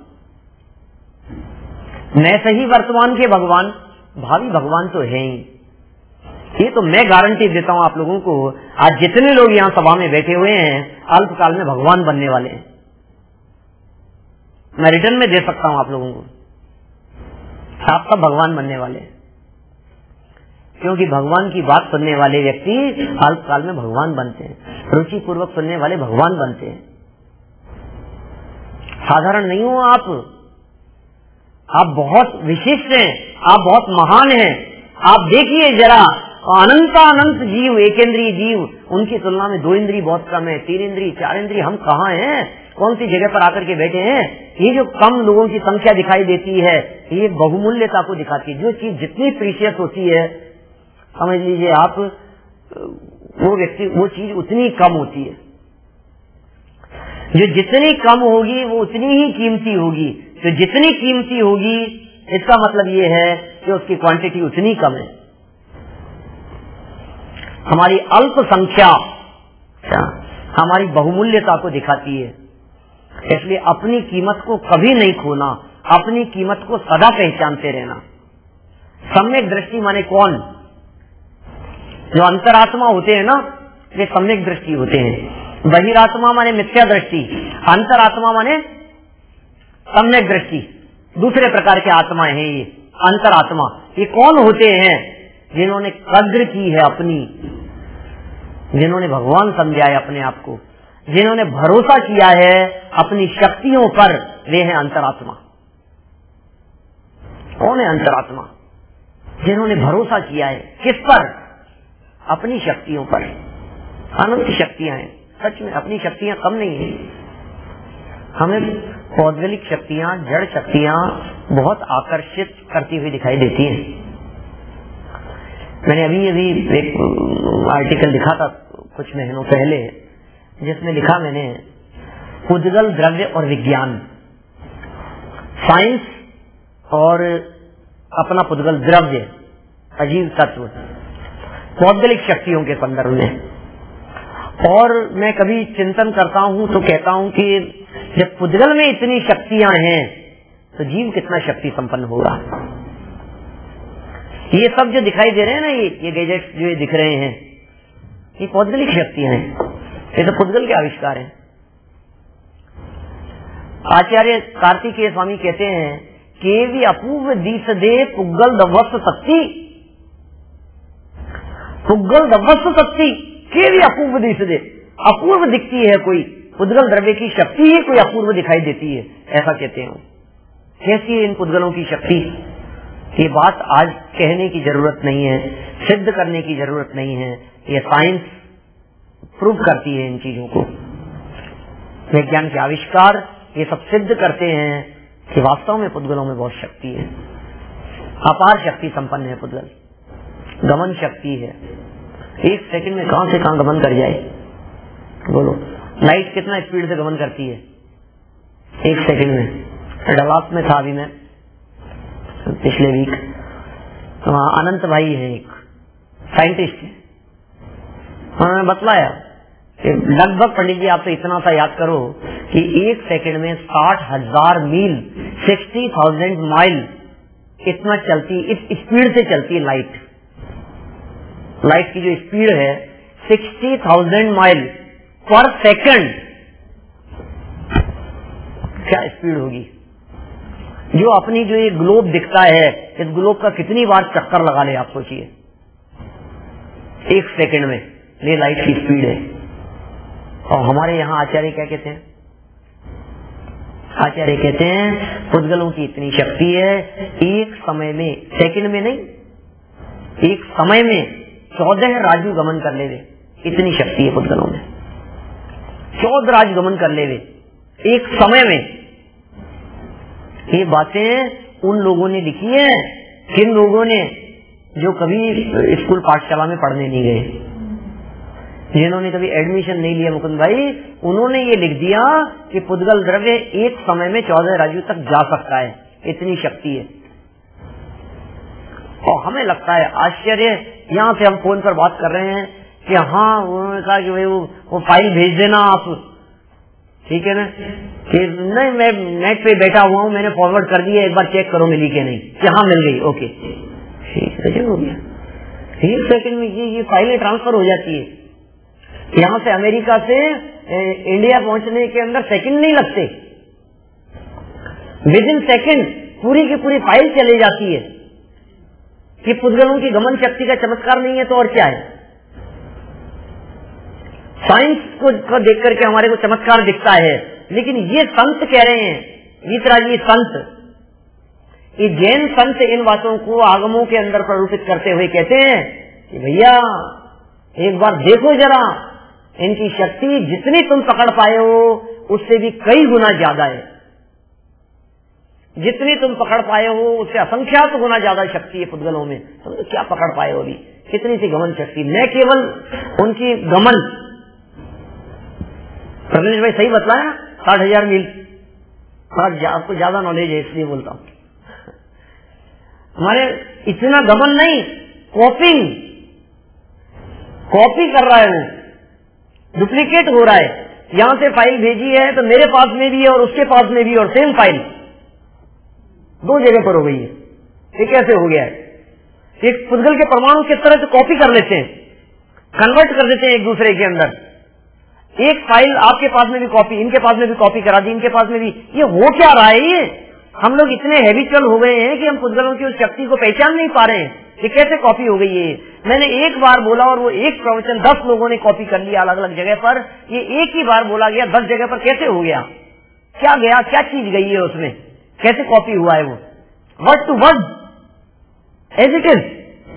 मैं सही वर्तमान के भगवान, भावी भगवान तो है ही। ये तो मैं गारंटी देता हूं आप लोगों को, आज जितने लोग यहाँ सभा में बैठे हुए हैं अल्पकाल में भगवान बनने वाले हैं। मैं रिटर्न में दे सकता हूं आप लोगों को, आप सब भगवान बनने वाले हैं, क्योंकि भगवान की बात सुनने वाले व्यक्ति अल्पकाल में भगवान बनते हैं, रुचि पूर्वक सुनने वाले भगवान बनते हैं। साधारण नहीं हो आप, आप बहुत विशिष्ट हैं, आप बहुत महान हैं। आप देखिए जरा, अनंतानंत जीव, एकेंद्रीय जीव, उनकी तुलना में दो इंद्री बहुत कम है, तीन इंद्री, चार इंद्री, हम कहाँ हैं? कौन सी जगह पर आकर के बैठे हैं? ये जो कम लोगों की संख्या दिखाई देती है, ये बहुमूल्यता को दिखाती है। जो चीज जितनी प्रीशियस होती है, समझ लीजिए आप, वो व्यक्ति वो चीज उतनी कम होती है। जो जितनी कम होगी वो उतनी ही कीमती होगी। तो जितनी कीमती होगी इसका मतलब ये है कि उसकी क्वांटिटी उतनी कम है। हमारी अल्प संख्या हमारी बहुमूल्यता को दिखाती है। इसलिए अपनी कीमत को कभी नहीं खोना, अपनी कीमत को सदा पहचानते रहना। सम्यक दृष्टि माने कौन? जो अंतरात्मा होते हैं ना, वे सम्यक दृष्टि होते हैं। बहिरात्मा माने मिथ्या दृष्टि, अंतरात्मा माने सम्यक दृष्टि। दूसरे प्रकार के आत्माएं हैं ये अंतरात्मा। ये कौन होते हैं? जिन्होंने कद्र की है अपनी, जिन्होंने भगवान समझा है अपने आप को, जिन्होंने भरोसा किया है अपनी शक्तियों पर, वे हैं अंतरात्मा। कौन है अंतरात्मा? जिन्होंने भरोसा किया है किस पर? अपनी शक्तियों पर। अनंत शक्तियां हैं, सच में अपनी शक्तियां कम नहीं है। हमें भौगोलिक शक्तियां, जड़ शक्तियां बहुत आकर्षित करती हुई दिखाई देती हैं। मैंने अभी अभी एक आर्टिकल लिखा था कुछ महीनों पहले, जिसमें लिखा मैंने, पुद्गल द्रव्य और विज्ञान, साइंस और अपना पुद्गल द्रव्य, अजीव तत्व, भौगोलिक शक्तियों के संदर्भ में। और मैं कभी चिंतन करता हूं तो कहता हूं कि जब पुद्गल में इतनी शक्तियां हैं तो जीव कितना शक्ति संपन्न होगा। ये सब जो दिखाई दे रहे हैं ना, ये ये गैजेट्स जो ये दिख रहे हैं, ये भौगोलिक शक्तियां हैं, ये तो पुद्गल के आविष्कार हैं। आचार्य कार्तिकेय स्वामी कहते हैं कि भी अपूर्व दीस दे पुग्गल दवस्त शक्ति, पुग्गल दवस्त शक्ति के भी अपूर्व दीस दे, अपूर्व दिखती है कोई पुद्गल द्रव्य की शक्ति ही कोई अपूर्व दिखाई देती है, ऐसा कहते हैं। कैसी है इन पुद्गलों की शक्ति? ये बात आज कहने की जरूरत नहीं है, सिद्ध करने की जरूरत नहीं है, ये साइंस प्रूव करती है इन चीजों को। विज्ञान के आविष्कार ये सब सिद्ध करते हैं कि वास्तव में पुद्गलों में बहुत शक्ति है, अपार शक्ति संपन्न है पुद्गल। गमन शक्ति है, एक सेकंड में कहां से कहां गमन कर जाए। बोलो, लाइट कितना स्पीड से गमन करती है? एक सेकंड में। डलास में था अभी मैं पिछले वीक, वहां अनंत भाई है, एक साइंटिस्ट है, उन्होंने बतलाया कि लगभग, पंडित जी आप तो इतना सा याद करो कि एक सेकंड में साठ हजार मील, सिक्सटी थाउजेंड माइल इतना चलती, इस स्पीड से चलती है लाइट। लाइट की जो स्पीड है सिक्सटी थाउजेंड माइल पर सेकंड, क्या स्पीड होगी। जो अपनी जो ये ग्लोब दिखता है, इस ग्लोब का कितनी बार चक्कर लगा ले आप सोचिए, एक सेकंड में। ये लाइट की स्पीड है। और हमारे यहाँ आचार्य क्या कहते हैं? आचार्य कहते हैं पुद्गलों की इतनी शक्ति है, एक समय में, सेकंड में नहीं, एक समय में चौदह राजू गमन कर ले वे, इतनी शक्ति है पुद्गलों में। चौदह राज गमन कर ले वे एक समय में। ये बातें उन लोगों ने लिखी है, किन लोगों ने? जो कभी स्कूल पाठशाला में पढ़ने नहीं गए, जिन्होंने कभी एडमिशन नहीं लिया मुकुंद भाई, उन्होंने ये लिख दिया कि पुद्गल द्रव्य एक समय में चौदह राजू तक जा सकता है, इतनी शक्ति है। और हमें लगता है आश्चर्य, यहाँ से हम फोन पर बात कर रहे हैं कि हाँ, उन्होंने कहा कि भाई वो, वो फाइल भेज देना आप, ठीक है ना, कि नहीं मैं नेट पे बैठा हुआ हूँ, मैंने फॉरवर्ड कर दिया, एक बार चेक करो मिली के नहीं, कि हाँ मिल गई, ओके, ठीक है, हो गया। एक सेकंड में ये ये फाइलें ट्रांसफर हो जाती है। यहाँ से अमेरिका से इंडिया पहुंचने के अंदर सेकंड नहीं लगते, विद इन सेकंड पूरी की पूरी फाइल चली जाती है। कि पुद्गलों की गमन शक्ति का चमत्कार नहीं है तो और क्या है? साइंस को, को देख करके हमारे को चमत्कार दिखता है, लेकिन ये संत कह रहे हैं, गीतराजी संत, ये जैन संत इन बातों को आगमों के अंदर प्ररूपित करते हुए कहते हैं कि भैया एक बार देखो जरा, इनकी शक्ति जितनी तुम पकड़ पाए हो उससे भी कई गुना ज्यादा है। जितनी तुम पकड़ पाए हो उससे असंख्यात गुना ज्यादा शक्ति है पुद्गलों में। तुम तो क्या पकड़ पाए हो अभी, कितनी सी गमन शक्ति। न केवल उनकी गमन, प्रदेश भाई सही बतलाया, साठ हजार मील, आपको ज्यादा नॉलेज है इसलिए बोलता हूं। हमारे इतना गमन नहीं, कॉपिंग, कॉपी कर रहा है वो, डुप्लीकेट हो रहा है। यहां से फाइल भेजी है तो मेरे पास में भी है और उसके पास में भी, और सेम फाइल दो जगह पर हो गई है। ये कैसे हो गया है? एक पुद्गल के परमाणु किस तरह से कॉपी कर लेते हैं, कन्वर्ट कर देते हैं एक दूसरे के अंदर। एक फाइल आपके पास में भी कॉपी, इनके पास में भी कॉपी करा दी, इनके पास में भी। ये हो क्या रहा है? ये हम लोग इतने हैबिचुअल हो गए हैं कि हम पुद्गलों की उस शक्ति को पहचान नहीं पा रहे हैं। ये कैसे कॉपी हो गई है? मैंने एक बार बोला और वो एक प्रवचन दस लोगों ने कॉपी कर लिया अलग अलग जगह पर। ये एक ही बार बोला गया दस जगह पर, कैसे हो गया? क्या गया, क्या चीज गई है उसमें, कैसे कॉपी हुआ है वो? Word to word as it is,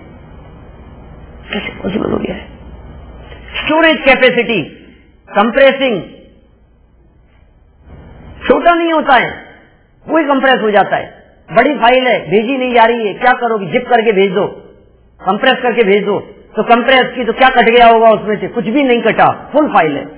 कैसे पॉसिबल हो गया है? स्टोरेज कैपेसिटी, कंप्रेसिंग, छोटा नहीं होता है, वही कंप्रेस हो जाता है। बड़ी फाइल है, भेजी नहीं जा रही है, क्या करोगे? जिप करके भेज दो, कंप्रेस करके भेज दो। तो कंप्रेस की तो क्या कट गया होगा उसमें से? कुछ भी नहीं कटा, फुल फाइल है।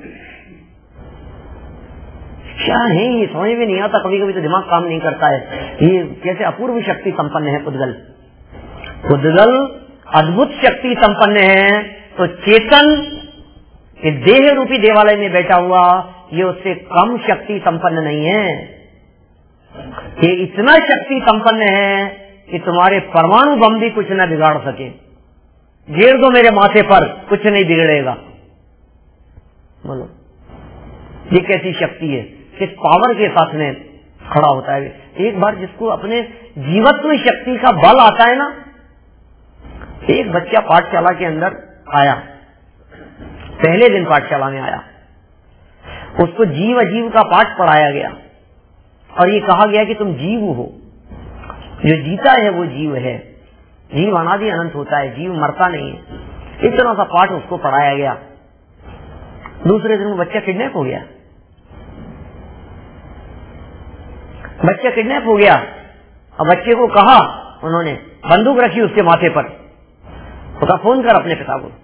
क्या है ये, समझ में नहीं आता। कभी कभी तो दिमाग काम नहीं करता है। ये कैसे अपूर्व शक्ति संपन्न है पुद्गल। पुद्गल अद्भुत शक्ति संपन्न है। तो चेतन ये देह रूपी देवालय में बैठा हुआ, ये उससे कम शक्ति संपन्न नहीं है। ये इतना शक्ति संपन्न है कि तुम्हारे परमाणु बम भी कुछ न बिगाड़ सके। घेर दो मेरे माथे पर, कुछ नहीं बिगड़ेगा। बोलो, ये कैसी शक्ति है, किस पावर के साथ में खड़ा होता है। एक बार जिसको अपने जीवत्व शक्ति का बल आता है ना। एक बच्चा पाठशाला के अंदर आया, पहले दिन पाठशाला में आया, उसको जीव अजीव का पाठ पढ़ाया गया और ये कहा गया कि तुम जीव हो, जो जीता है वो जीव है, जीव अनादि अनंत होता है, जीव मरता नहीं है। इतना सा पाठ उसको पढ़ाया गया। दूसरे दिन वो बच्चा किडनैप हो गया। बच्चा किडनैप हो गया और बच्चे को कहा, उन्होंने बंदूक रखी उसके माथे पर, उसका फोन कर अपने पिता को।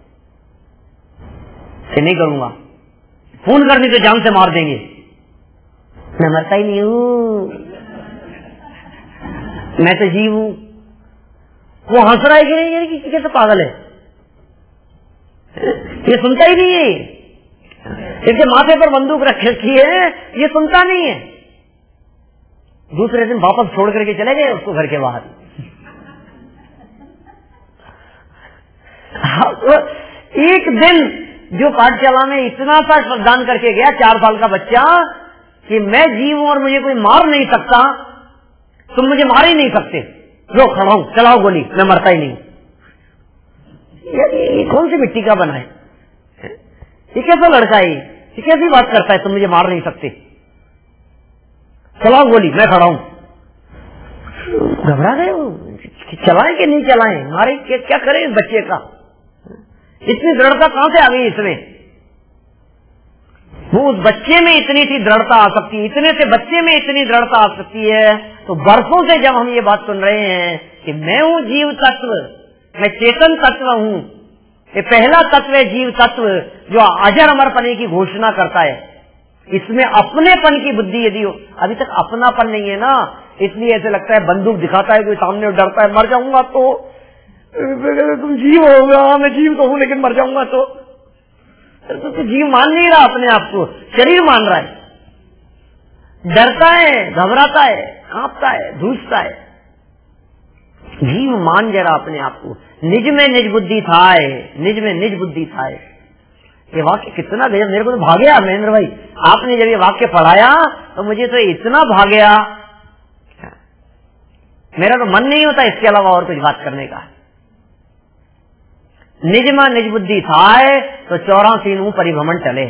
नहीं करूंगा, फोन करने तो जान से मार देंगे। मैं मरता ही नहीं हूं, मैं तो जीव हूं। वो हंस रहा है कि ये कैसे पागल है, ये सुनता ही नहीं है। इसके माथे पर बंदूक रख रखी है, ये सुनता नहीं है। दूसरे दिन वापस छोड़ करके चले गए उसको घर के बाहर। एक दिन जो पाठशाला में इतना सा श्रद्धान करके गया, चार साल का बच्चा, कि मैं जीव हूं और मुझे कोई मार नहीं सकता, तुम मुझे मार ही नहीं सकते, लो खड़ा हूं, चलाओ गोली, मैं मरता ही नहीं। ये कौन सी मिट्टी का बना है? ये कैसा लड़का है? ये कैसी बात करता है, तुम मुझे मार नहीं सकते, चलाओ गोली, मैं खड़ा हूं। घबरा गए वो, चलाएं कि नहीं चलाएं, मारे क्या करें इस बच्चे का? इतनी दृढ़ता कहां से आ गई इसमें? वो उस बच्चे में इतनी सी दृढ़ता आ सकती है, इतने से बच्चे में इतनी दृढ़ता आ सकती है। तो बरसों से जब हम ये बात सुन रहे हैं कि मैं हूं जीव तत्व, मैं चेतन तत्व हूं, ये पहला तत्व है जीव तत्व जो अजर अमरपने की घोषणा करता है। इसमें अपनेपन की बुद्धि यदि हो, अभी तक अपनापन नहीं है ना, इसलिए ऐसे लगता है बंदूक दिखाता है कोई सामने, डरता है मर जाऊंगा तो, तुम जीव होगा, मैं जीव तो हूं लेकिन मर जाऊंगा तो, तो जीव मान नहीं रहा अपने आप को, शरीर मान रहा है, डरता है, घबराता है, कांपता है, धूसता है। जीव मान जरा अपने आप को, निज में निज बुद्धि था, निज में निज बुद्धि था। ये वाक्य कितना गजब, मेरे को तो भागया महेंद्र भाई, आपने जब ये वाक्य पढ़ाया तो मुझे तो इतना भागया, मेरा तो मन नहीं होता इसके अलावा और कुछ बात करने का। निज में निज बुद्धि था तो चौरासी नू परिभ्रमण चले।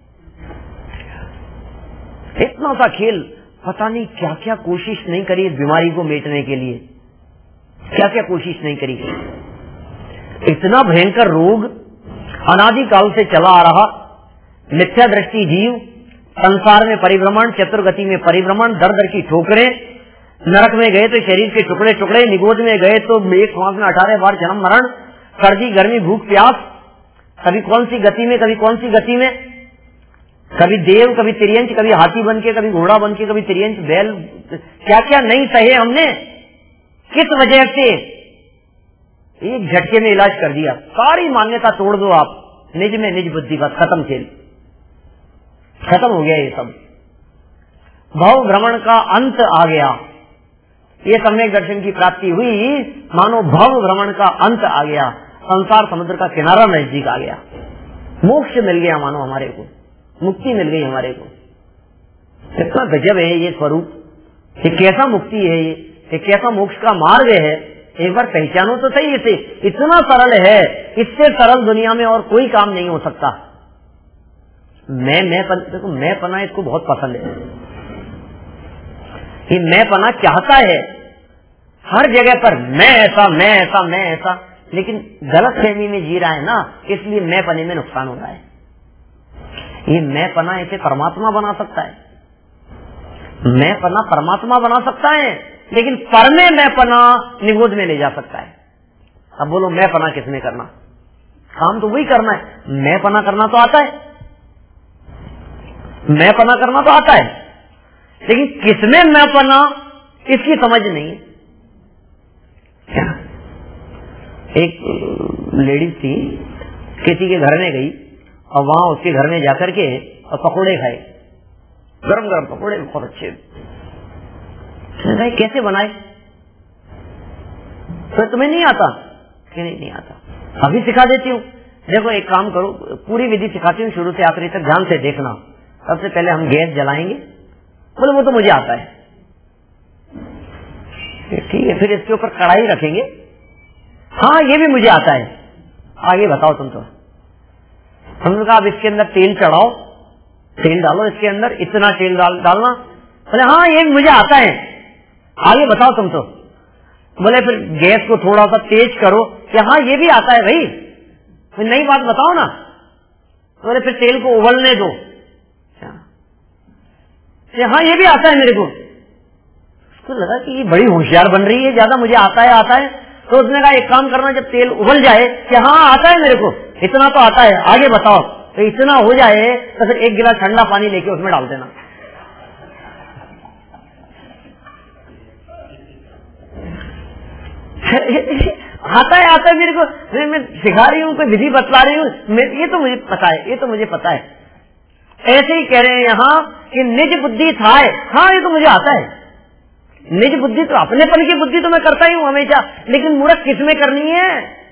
इतना सा खेल, पता नहीं क्या क्या कोशिश नहीं करी इस बीमारी को मिटने के लिए, क्या क्या कोशिश नहीं करी। इतना भयंकर रोग अनादिकाल से चला आ रहा, मिथ्या दृष्टि जीव, संसार में परिभ्रमण, चतुर्गति में परिभ्रमण, दर दर की ठोकरें, नरक में गए तो शरीर के टुकड़े टुकड़े, निगोद में गए तो एक श्वास में अठारह बार जन्म मरण, सर्दी गर्मी भूख प्यास, कभी कौन सी गति में कभी कौन सी गति में, कभी देव कभी तिर्यंच, कभी हाथी बन के कभी घोड़ा बन के, कभी तिर्यंच बैल, क्या क्या नहीं सहे हमने, किस वजह से? एक झटके में इलाज कर दिया, सारी मान्यता तोड़ दो आप, निज में निज बुद्धि, बस खत्म खेल, खत्म हो गया ये सब। भव भ्रमण का अंत आ गया, ये सम्यक दर्शन की प्राप्ति हुई, मानो भव भ्रमण का अंत आ गया, संसार समुद्र का किनारा नजदीक आ गया, मोक्ष मिल गया मानो हमारे को, मुक्ति मिल गई हमारे को। इतना गजब है ये स्वरूप, ये कैसा मुक्ति है, ये ये कैसा मोक्ष का मार्ग है, एक बार पहचानो तो सही इसे। इतना सरल है, इससे सरल दुनिया में और कोई काम नहीं हो सकता। मैं मैं पन, देखो मैं पना इसको बहुत पसंद है, ये मैं पना चाहता है हर जगह पर, मैं ऐसा मैं ऐसा मैं ऐसा, लेकिन गलत फहमी में जी रहा है ना, इसलिए मैं पने में नुकसान हो रहा है। ये मैं पना इसे परमात्मा बना सकता है, मैं पना परमात्मा बना सकता है, लेकिन पर में मैं पना निगोद में ले जा सकता है। अब बोलो मैं पना किसने करना? काम तो वही करना है, मैं पना करना तो आता है, मैं पना करना तो आता है, लेकिन किसमें मैं पना इसकी समझ नहीं है। एक लेडीज थी, किसी के घर में गई और वहां उसके घर में जाकर के और पकोड़े खाए, गरम गरम पकोड़े, बहुत अच्छे। भाई कैसे बनाए? तो तुम्हें नहीं आता? कि नहीं नहीं आता, अभी सिखा देती हूँ। देखो एक काम करो, पूरी विधि सिखाती हूँ शुरू से आखिरी तक, ध्यान से देखना। सबसे पहले हम गैस जलाएंगे, बोले वो तो मुझे आता है, ठीक है। फिर इसके ऊपर कढ़ाई रखेंगे, हाँ ये भी मुझे आता है, आगे बताओ तुम। तो हमने कहा अब इसके अंदर तेल चढ़ाओ, तेल डालो इसके अंदर, इतना तेल डाल डालना, बोले हाँ ये भी मुझे आता है, आगे बताओ तुम। तो बोले फिर गैस को थोड़ा सा तेज करो, कि हाँ ये भी आता है भाई, फिर नई बात बताओ ना। बोले फिर तेल को उबलने दो, हाँ ये भी आता है मेरे को। उसको लगा कि ये बड़ी होशियार बन रही है, ज्यादा मुझे आता है आता है। तो उसने कहा एक काम करना, जब तेल उबल जाए कि हाँ आता है मेरे को, इतना तो आता है, आगे बताओ। तो इतना हो जाए तो फिर एक गिलास ठंडा पानी लेके उसमें डाल देना। आता है आता है मेरे को, मैं, मैं सिखा रही हूँ, कोई विधि बतला रही हूँ, ये तो मुझे पता है, ये तो मुझे पता है। ऐसे ही कह रहे हैं यहाँ कि निज बुद्धि था। हाँ, ये तो मुझे आता है, निज बुद्धि तो अपनेपन की बुद्धि तो मैं करता ही हूँ हमेशा, लेकिन मूर्ख किसमें करनी है?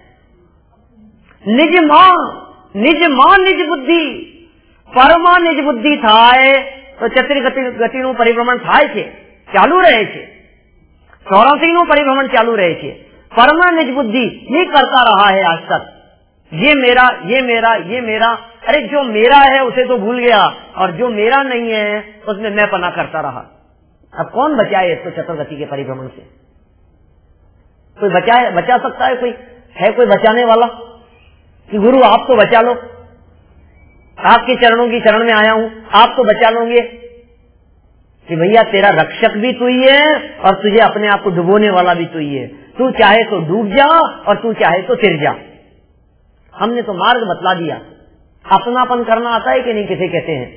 निज मां, निज मां निज बुद्धि, परमा निज बुद्धि थाय। तो चतुर गति गति નું પરિભ્રમણ થાય છે, ચાલુ રહે છે, चौरासी નું परिभ्रमण चालू रहे છે, परमा निज बुद्धि ये करता रहा है आज तक। ये मेरा, ये मेरा, ये मेरा। अरे जो मेरा है उसे तो भूल गया, और जो मेरा नहीं है उसमें मैं पना करता रहा। अब कौन बचाए इसको चतुर्गति के परिभ्रमण से? कोई बचाए, बचा सकता है? कोई है कोई बचाने वाला कि गुरु आप तो बचा लो, आपके चरणों की शरण में आया हूं, आप तो बचा लोगे? कि भैया तेरा रक्षक भी तू ही है और तुझे अपने आप को डुबोने वाला भी तू ही है। तू चाहे तो डूब जा और तू चाहे तो तिर जा। हमने तो मार्ग बतला दिया। अपनापन करना आता है कि नहीं? किसे कहते हैं?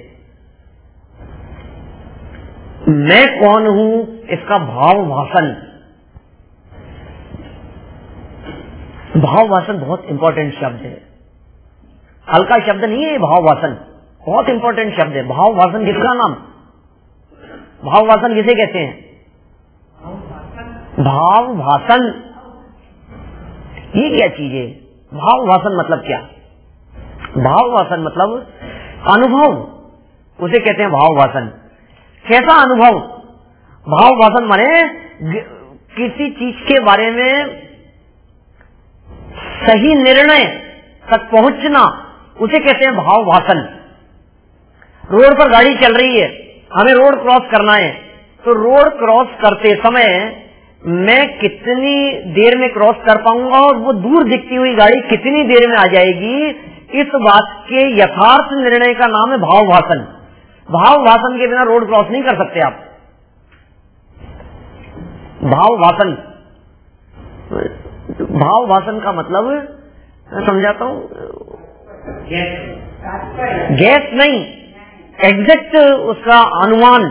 मैं कौन हूं इसका भाव भाषण। भाव भाषण बहुत इंपॉर्टेंट शब्द है, हल्का शब्द नहीं है। भाव भाषण बहुत इंपॉर्टेंट शब्द है। भाव भाषण किसका नाम? भाव भाषण किसे कहते हैं? भाव भाषण ये क्या चीज है? भाव भाषण मतलब क्या? भाव भाषण मतलब अनुभव, उसे कहते हैं भाव भाषण। कैसा अनुभव? भाव भाषण माने किसी चीज के बारे में सही निर्णय तक पहुंचना, उसे कहते हैं भाव भाषण। रोड पर गाड़ी चल रही है, हमें रोड क्रॉस करना है, तो रोड क्रॉस करते समय मैं कितनी देर में क्रॉस कर पाऊंगा और वो दूर दिखती हुई गाड़ी कितनी देर में आ जाएगी, इस बात के यथार्थ निर्णय का नाम है भाव भाषण। भाव भाषण के बिना रोड क्रॉस नहीं कर सकते आप। भाव भाषण, भाव भाषण का मतलब मैं समझाता हूं, गैस नहीं, एग्जैक्ट उसका अनुमान,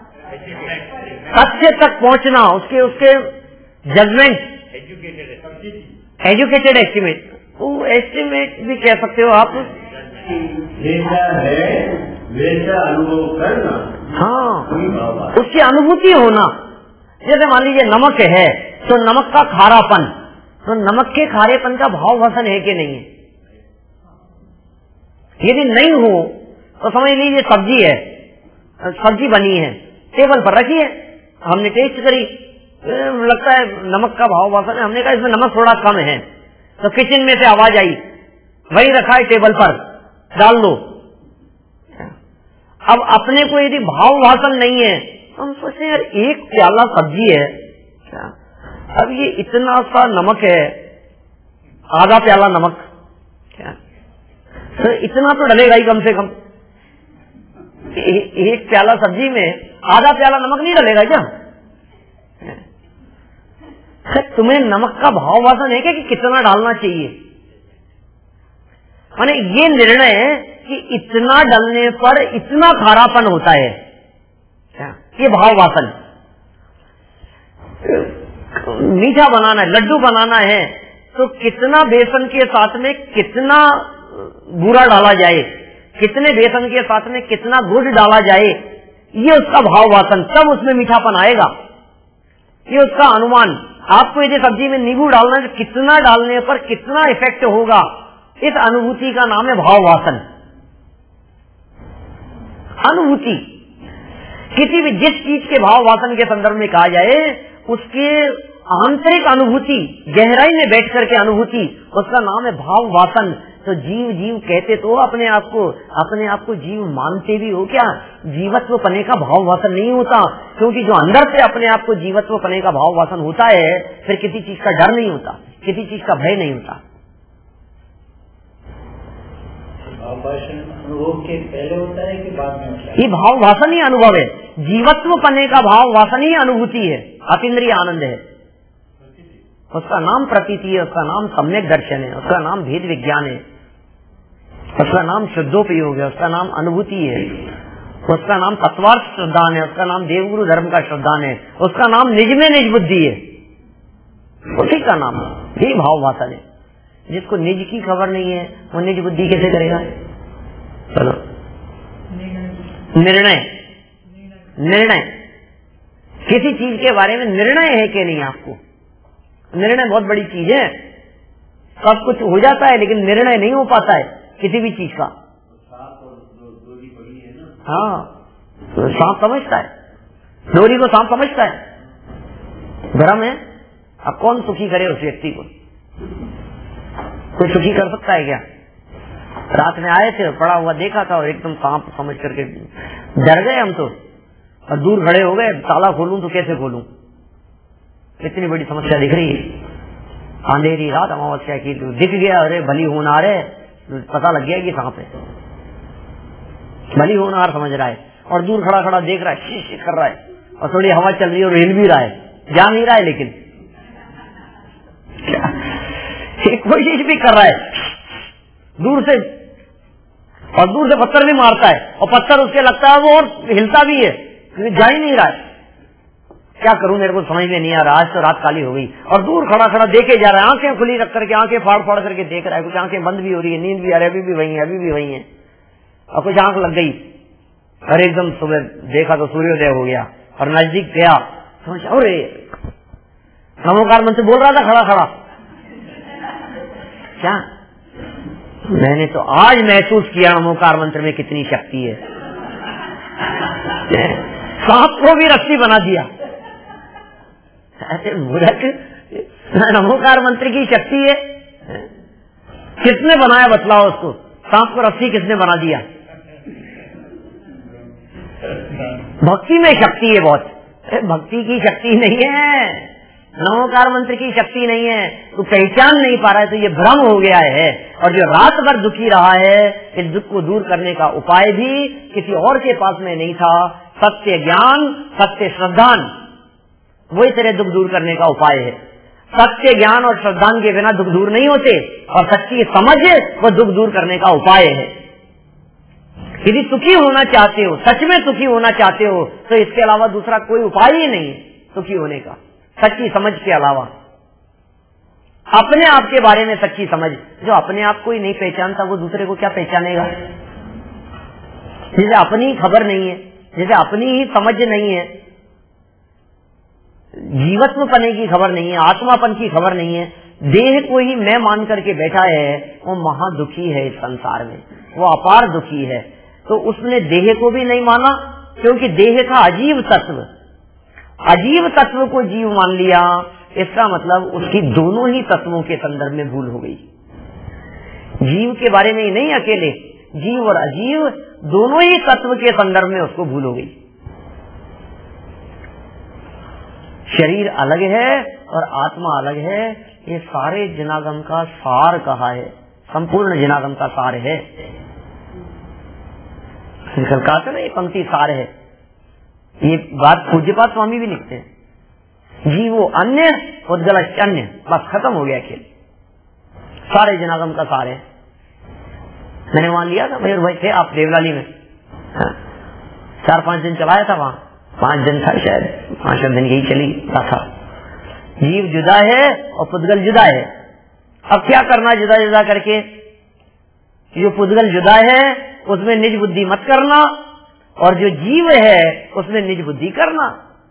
तथ्य तक पहुंचना, उसके उसके जजमेंट, एजुकेटेड एस्टिमेट, वो एस्टिमेट भी कह सकते हो आप। जैसा है वैसा अनुभव करना, हाँ, उसकी अनुभूति होना। जैसे मान लीजिए नमक है, तो नमक का खारापन, तो नमक के खारेपन का भाव भाषण है कि नहीं है? यदि नहीं हो तो समझ लीजिए सब्जी है, सब्जी बनी है, टेबल पर रखी है, हमने टेस्ट करी, लगता है नमक का भाव भाषण है, हमने कहा इसमें नमक थोड़ा कम है, तो किचन में से आवाज आई, वही रखा है टेबल पर, डाल दो। अब अपने को यदि भाव भाषण नहीं है तो हम सोचते हैं यार एक प्याला सब्जी है, अब ये इतना सा नमक है, आधा प्याला नमक, क्या तो इतना तो डलेगा ही कम से कम। ए, एक प्याला सब्जी में आधा प्याला नमक नहीं डलेगा क्या? तुम्हें नमक का भाव भाषण है क्या कि कितना डालना चाहिए? माने ये निर्णय कि इतना डालने पर इतना खारापन होता है, क्या ये भाव भाषण। मीठा बनाना है, लड्डू बनाना है, तो कितना बेसन के साथ में कितना बूरा डाला जाए, कितने बेसन के साथ में कितना गुड़ डाला जाए, ये उसका भाव भाषण, तब उसमें मीठापन आएगा। ये उसका अनुमान। आपको यदि सब्जी में नींबू डालना है तो कितना डालने पर कितना इफेक्ट होगा, इस अनुभूति का नाम है भाव भाषण। अनुभूति किसी भी जिस चीज के भाव भाषण के संदर्भ में कहा जाए, उसके आंतरिक अनुभूति, गहराई में बैठ करके अनुभूति, उसका नाम है भाव भाषण। तो जीव जीव कहते तो अपने आप को अपने आप को जीव मानते भी हो क्या? जीवत्व पने का भाव भाषण नहीं होता, क्योंकि जो अंदर से अपने आप को जीवत्व पने का भाव भाषण होता है, फिर किसी चीज का डर नहीं होता, किसी चीज का भय नहीं होता। भाव भाषण अनुभव के पहले होता है कि बाद में? ये भाव भाषण ही अनुभव है। जीवत्व पने का भाव भाषण ही अनुभूति है, अतीन्द्रिय आनंद है। उसका नाम प्रतीति है, उसका नाम सम्यक दर्शन है, उसका नाम भेद विज्ञान है, उसका नाम शुद्धोपयोग है, उसका नाम अनुभूति है, उसका नाम तत्वार्थ श्रद्धान है, उसका नाम देवगुरु धर्म का श्रद्धान है, उसका नाम निज में निज बुद्धि है, उसी का नाम ये भाव भाषण है। जिसको निज की खबर नहीं है वो निज बुद्धि कैसे करेगा? चलो निर्णय, निर्णय किसी चीज के बारे में निर्णय है कि नहीं आपको? निर्णय बहुत बड़ी चीज है। सब कुछ हो जाता है लेकिन निर्णय नहीं हो पाता है किसी भी चीज का। हाँ, तो सांप समझता है, डोरी को सांप समझता है, भ्रम है। अब कौन सुखी करे उस व्यक्ति को? कोई सुखी कर सकता है क्या? रात में आए थे, पड़ा हुआ देखा था और एकदम सांप समझ करके डर गए हम तो, और दूर खड़े हो गए। ताला खोलूं तो कैसे खोलूं? इतनी बड़ी समस्या दिख रही है। अंधेरी रात, अमावस्या की, तो दिख गया, अरे भली होनार है, पता लग गया कि सांप है। भली होनार समझ रहा है और दूर खड़ा खड़ा देख रहा है, शीश शीश कर रहा है, और थोड़ी हवा चल रही है और हिल भी रहा है, जा नहीं रहा है लेकिन कोशिश भी कर रहा है दूर से, और दूर से पत्थर भी मारता है और पत्थर उसके लगता है वो और हिलता भी है, जा ही नहीं रहा है। क्या करूं, मेरे को समझ में नहीं आ रहा। आज तो रात काली हो गई और दूर खड़ा खड़ा देखे जा रहा है, आंखें खुली रख करके, आंखें फाड़ फाड़ करके देख रहा है। कुछ आंखें बंद भी हो रही है, नींद भी आ रही है, अभी भी वही है, अभी भी वही है, और कुछ आंख लग गई और एकदम सुबह देखा तो सूर्योदय हो गया और नजदीक गया, समझ अरे नमोकार मंत्र बोल रहा था खड़ा खड़ा। क्या मैंने तो आज महसूस किया नमोकार मंत्र में कितनी शक्ति है। सांप को भी रस्सी बना दिया। ऐसे मूर्ख, नमोकार मंत्र की शक्ति है। किसने बनाया बतलाओ उसको? सांप को रस्सी किसने बना दिया? भक्ति में शक्ति है बहुत। भक्ति की शक्ति नहीं है, नमोकार मंत्र की शक्ति नहीं है। तू पहचान नहीं पा रहा है तो ये भ्रम हो गया है। और जो रात भर दुखी रहा है, इस दुख को दूर करने का उपाय भी किसी और के पास में नहीं था। सत्य ज्ञान, सत्य श्रद्धान, वही तेरे दुख दूर करने का उपाय है। सत्य ज्ञान और श्रद्धान के बिना दुख दूर नहीं होते, और सच्ची समझ वो दुख दूर करने का उपाय है। यदि सुखी होना चाहते हो, सच में सुखी होना चाहते हो, तो इसके अलावा दूसरा कोई उपाय ही नहीं है सुखी होने का, सच्ची समझ के अलावा। अपने आप के बारे में सच्ची समझ। जो अपने आप को ही नहीं पहचानता वो दूसरे को क्या पहचानेगा? जिसे अपनी खबर नहीं है, जिसे अपनी ही समझ नहीं है, जीवत्व पने की खबर नहीं है, आत्मापन की खबर नहीं है, देह को ही मैं मान करके बैठा है, वो महादुखी है इस संसार में, वो अपार दुखी है। तो उसने देह को भी नहीं माना, क्योंकि देह था अजीव तत्व। अजीव तत्व को जीव मान लिया, इसका मतलब उसकी दोनों ही तत्वों के संदर्भ में भूल हो गई। जीव के बारे में ही नहीं, अकेले जीव और अजीव दोनों ही तत्व के संदर्भ में उसको भूल हो गई। शरीर अलग है और आत्मा अलग है, ये सारे जनागम का सार कहा है, संपूर्ण जनागम का सार है। कहा था ना ये पंक्ति सार है, ये बात पूज्यपाद स्वामी भी लिखते हैं। जीवो अन्य उद्गल अन्य, बस खत्म हो गया खेल, सारे जनागम का सार है। मैंने वहां लिया था, मयूर भाई थे आप देवलाली में, चार पांच दिन चलाया था वहां, पांच दिन था शायद, पांच दिन यही चली था। जीव जुदा है और पुद्गल जुदा है। अब क्या करना जुदा जुदा करके? जो पुद्गल जुदा है उसमें निज बुद्धि मत करना, और जो जीव है उसमें निज बुद्धि करना।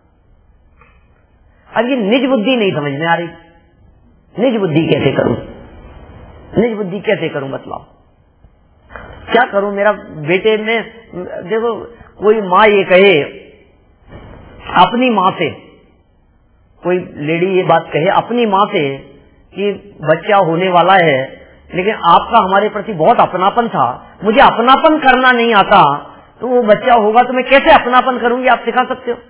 अब ये निज बुद्धि नहीं समझ में आ रही, निज बुद्धि कैसे करूं, निज बुद्धि कैसे करूं बतलाओ, क्या करूं? मेरा बेटे में देखो, कोई माँ ये कहे अपनी माँ से, कोई लेडी ये बात कहे अपनी माँ से कि बच्चा होने वाला है, लेकिन आपका हमारे प्रति बहुत अपनापन था, मुझे अपनापन करना नहीं आता, तो वो बच्चा होगा तो मैं कैसे अपनापन करूंगी? आप सिखा सकते हो?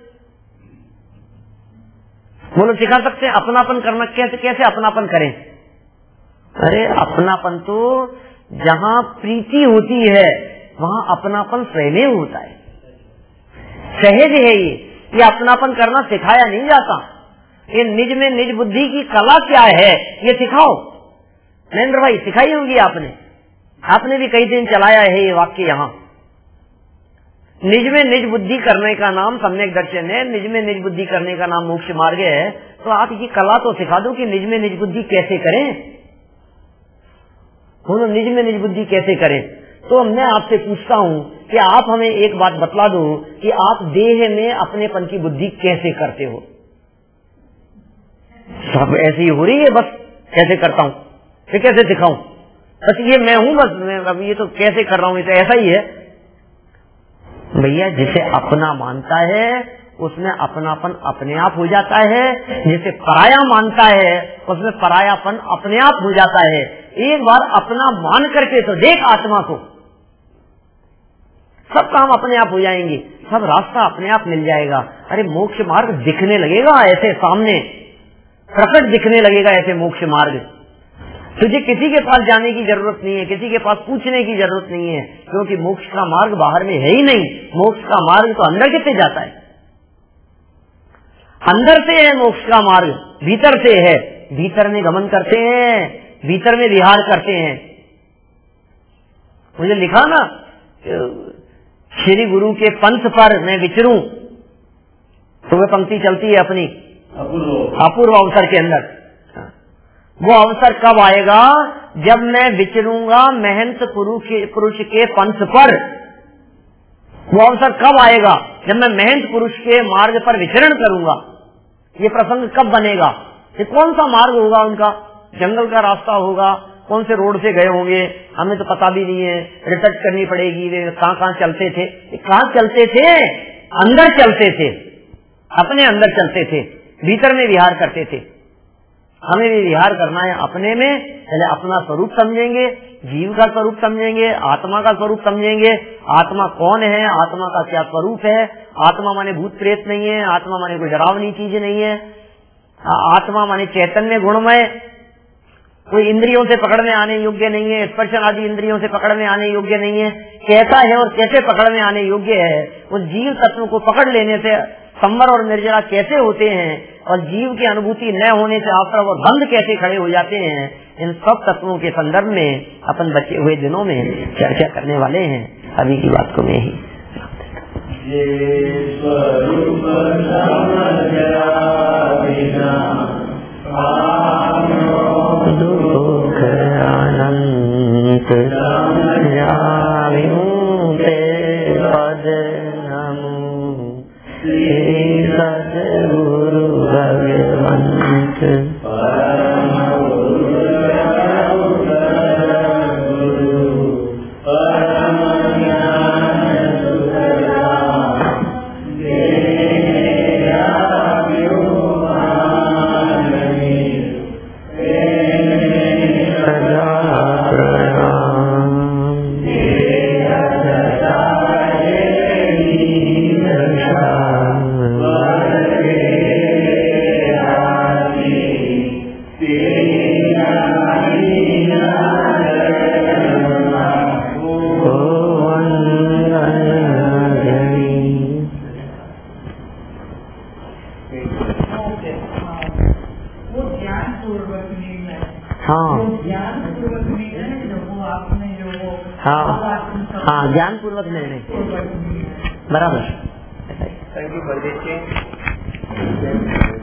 बोलो, सिखा सकते हैं अपनापन करना? कैसे कैसे अपनापन करें? अरे अपनापन तो जहाँ प्रीति होती है वहाँ अपनापन स्वयं होता है, सहज है ये ये अपनापन करना सिखाया नहीं जाता। ये निज में निज बुद्धि की कला क्या है ये सिखाओ। नरेंद्र भाई सिखाई होगी आपने, आपने भी कई दिन चलाया है ये वाक्य यहाँ। निज में निज बुद्धि करने का नाम सम्यक दर्शन है, निज में निज बुद्धि करने का नाम मोक्ष मार्ग है। तो आप ये कला तो सिखा दो कि निज में निज बुद्धि कैसे करें, बोलो निज में निज बुद्धि कैसे करें। तो मैं आपसे पूछता हूँ कि आप हमें एक बात बतला दो कि आप देह में अपनेपन की बुद्धि कैसे करते हो? सब ऐसे ही हो रही है, बस कैसे करता हूँ, फिर कैसे दिखाऊं, बस ये मैं हूँ, बस मैं अब ये तो कैसे कर रहा हूँ, ये तो ऐसा ही है। भैया जिसे अपना मानता है उसमें अपनापन अपने आप हो जाता है, जिसे पराया मानता है उसमें परायापन अपने आप हो जाता है। एक बार अपना मान करके तो देख आत्मा को, सब काम अपने आप हो जाएंगे, सब रास्ता अपने आप मिल जाएगा। अरे मोक्ष मार्ग दिखने लगेगा ऐसे सामने, प्रकट दिखने लगेगा ऐसे मोक्ष मार्ग। तुझे किसी के पास जाने की जरूरत नहीं है, किसी के पास पूछने की जरूरत नहीं है, क्योंकि मोक्ष का मार्ग बाहर में है ही नहीं। मोक्ष का मार्ग तो अंदर कितने जाता है, अंदर से है मोक्ष का मार्ग, भीतर से है। भीतर में गमन करते हैं, भीतर में विहार करते हैं। मुझे लिखा ना, श्री गुरु के पंथ पर मैं विचरूं, तो वह पंक्ति चलती है अपनी अपूर्व अवसर के अंदर। वो अवसर कब आएगा? जब मैं विचरूंगा महंत पुरुष के पंथ पर। वो अवसर कब आएगा? जब मैं महंत पुरुष के मार्ग पर विचरण करूंगा। ये प्रसंग कब बनेगा? ये कौन सा मार्ग होगा उनका? जंगल का रास्ता होगा, कौन से रोड से गए होंगे हमें तो पता भी नहीं है, रिसर्च करनी पड़ेगी वे कहाँ कहाँ चलते थे। कहाँ चलते थे? अंदर चलते थे, अपने अंदर चलते थे, भीतर में विहार करते थे। हमें भी विहार करना है अपने में। पहले अपना स्वरूप समझेंगे, जीव का स्वरूप समझेंगे, आत्मा का स्वरूप समझेंगे। आत्मा कौन है, आत्मा का क्या स्वरूप है। आत्मा माने भूत प्रेत नहीं है, आत्मा माने कोई डरावनी चीज नहीं है। आत्मा माने चैतन्य गुणमय, कोई इंद्रियों से पकड़ में आने योग्य नहीं है, स्पर्शन आदि इंद्रियों से पकड़ में आने योग्य नहीं है। कैसा है और कैसे पकड़ में आने योग्य है? उस जीव तत्व को पकड़ लेने से संवर और निर्जरा कैसे होते हैं, और जीव की अनुभूति न होने से आश्रव और बंध कैसे खड़े हो जाते हैं, इन सब तत्वों के संदर्भ में अपन बचे हुए दिनों में चर्चा करने वाले हैं। अभी की बात को मैं ही दुख अनंत पद नमो सद्गुरु भगवंत ज्ञान पूर्वक निर्णय बराबर।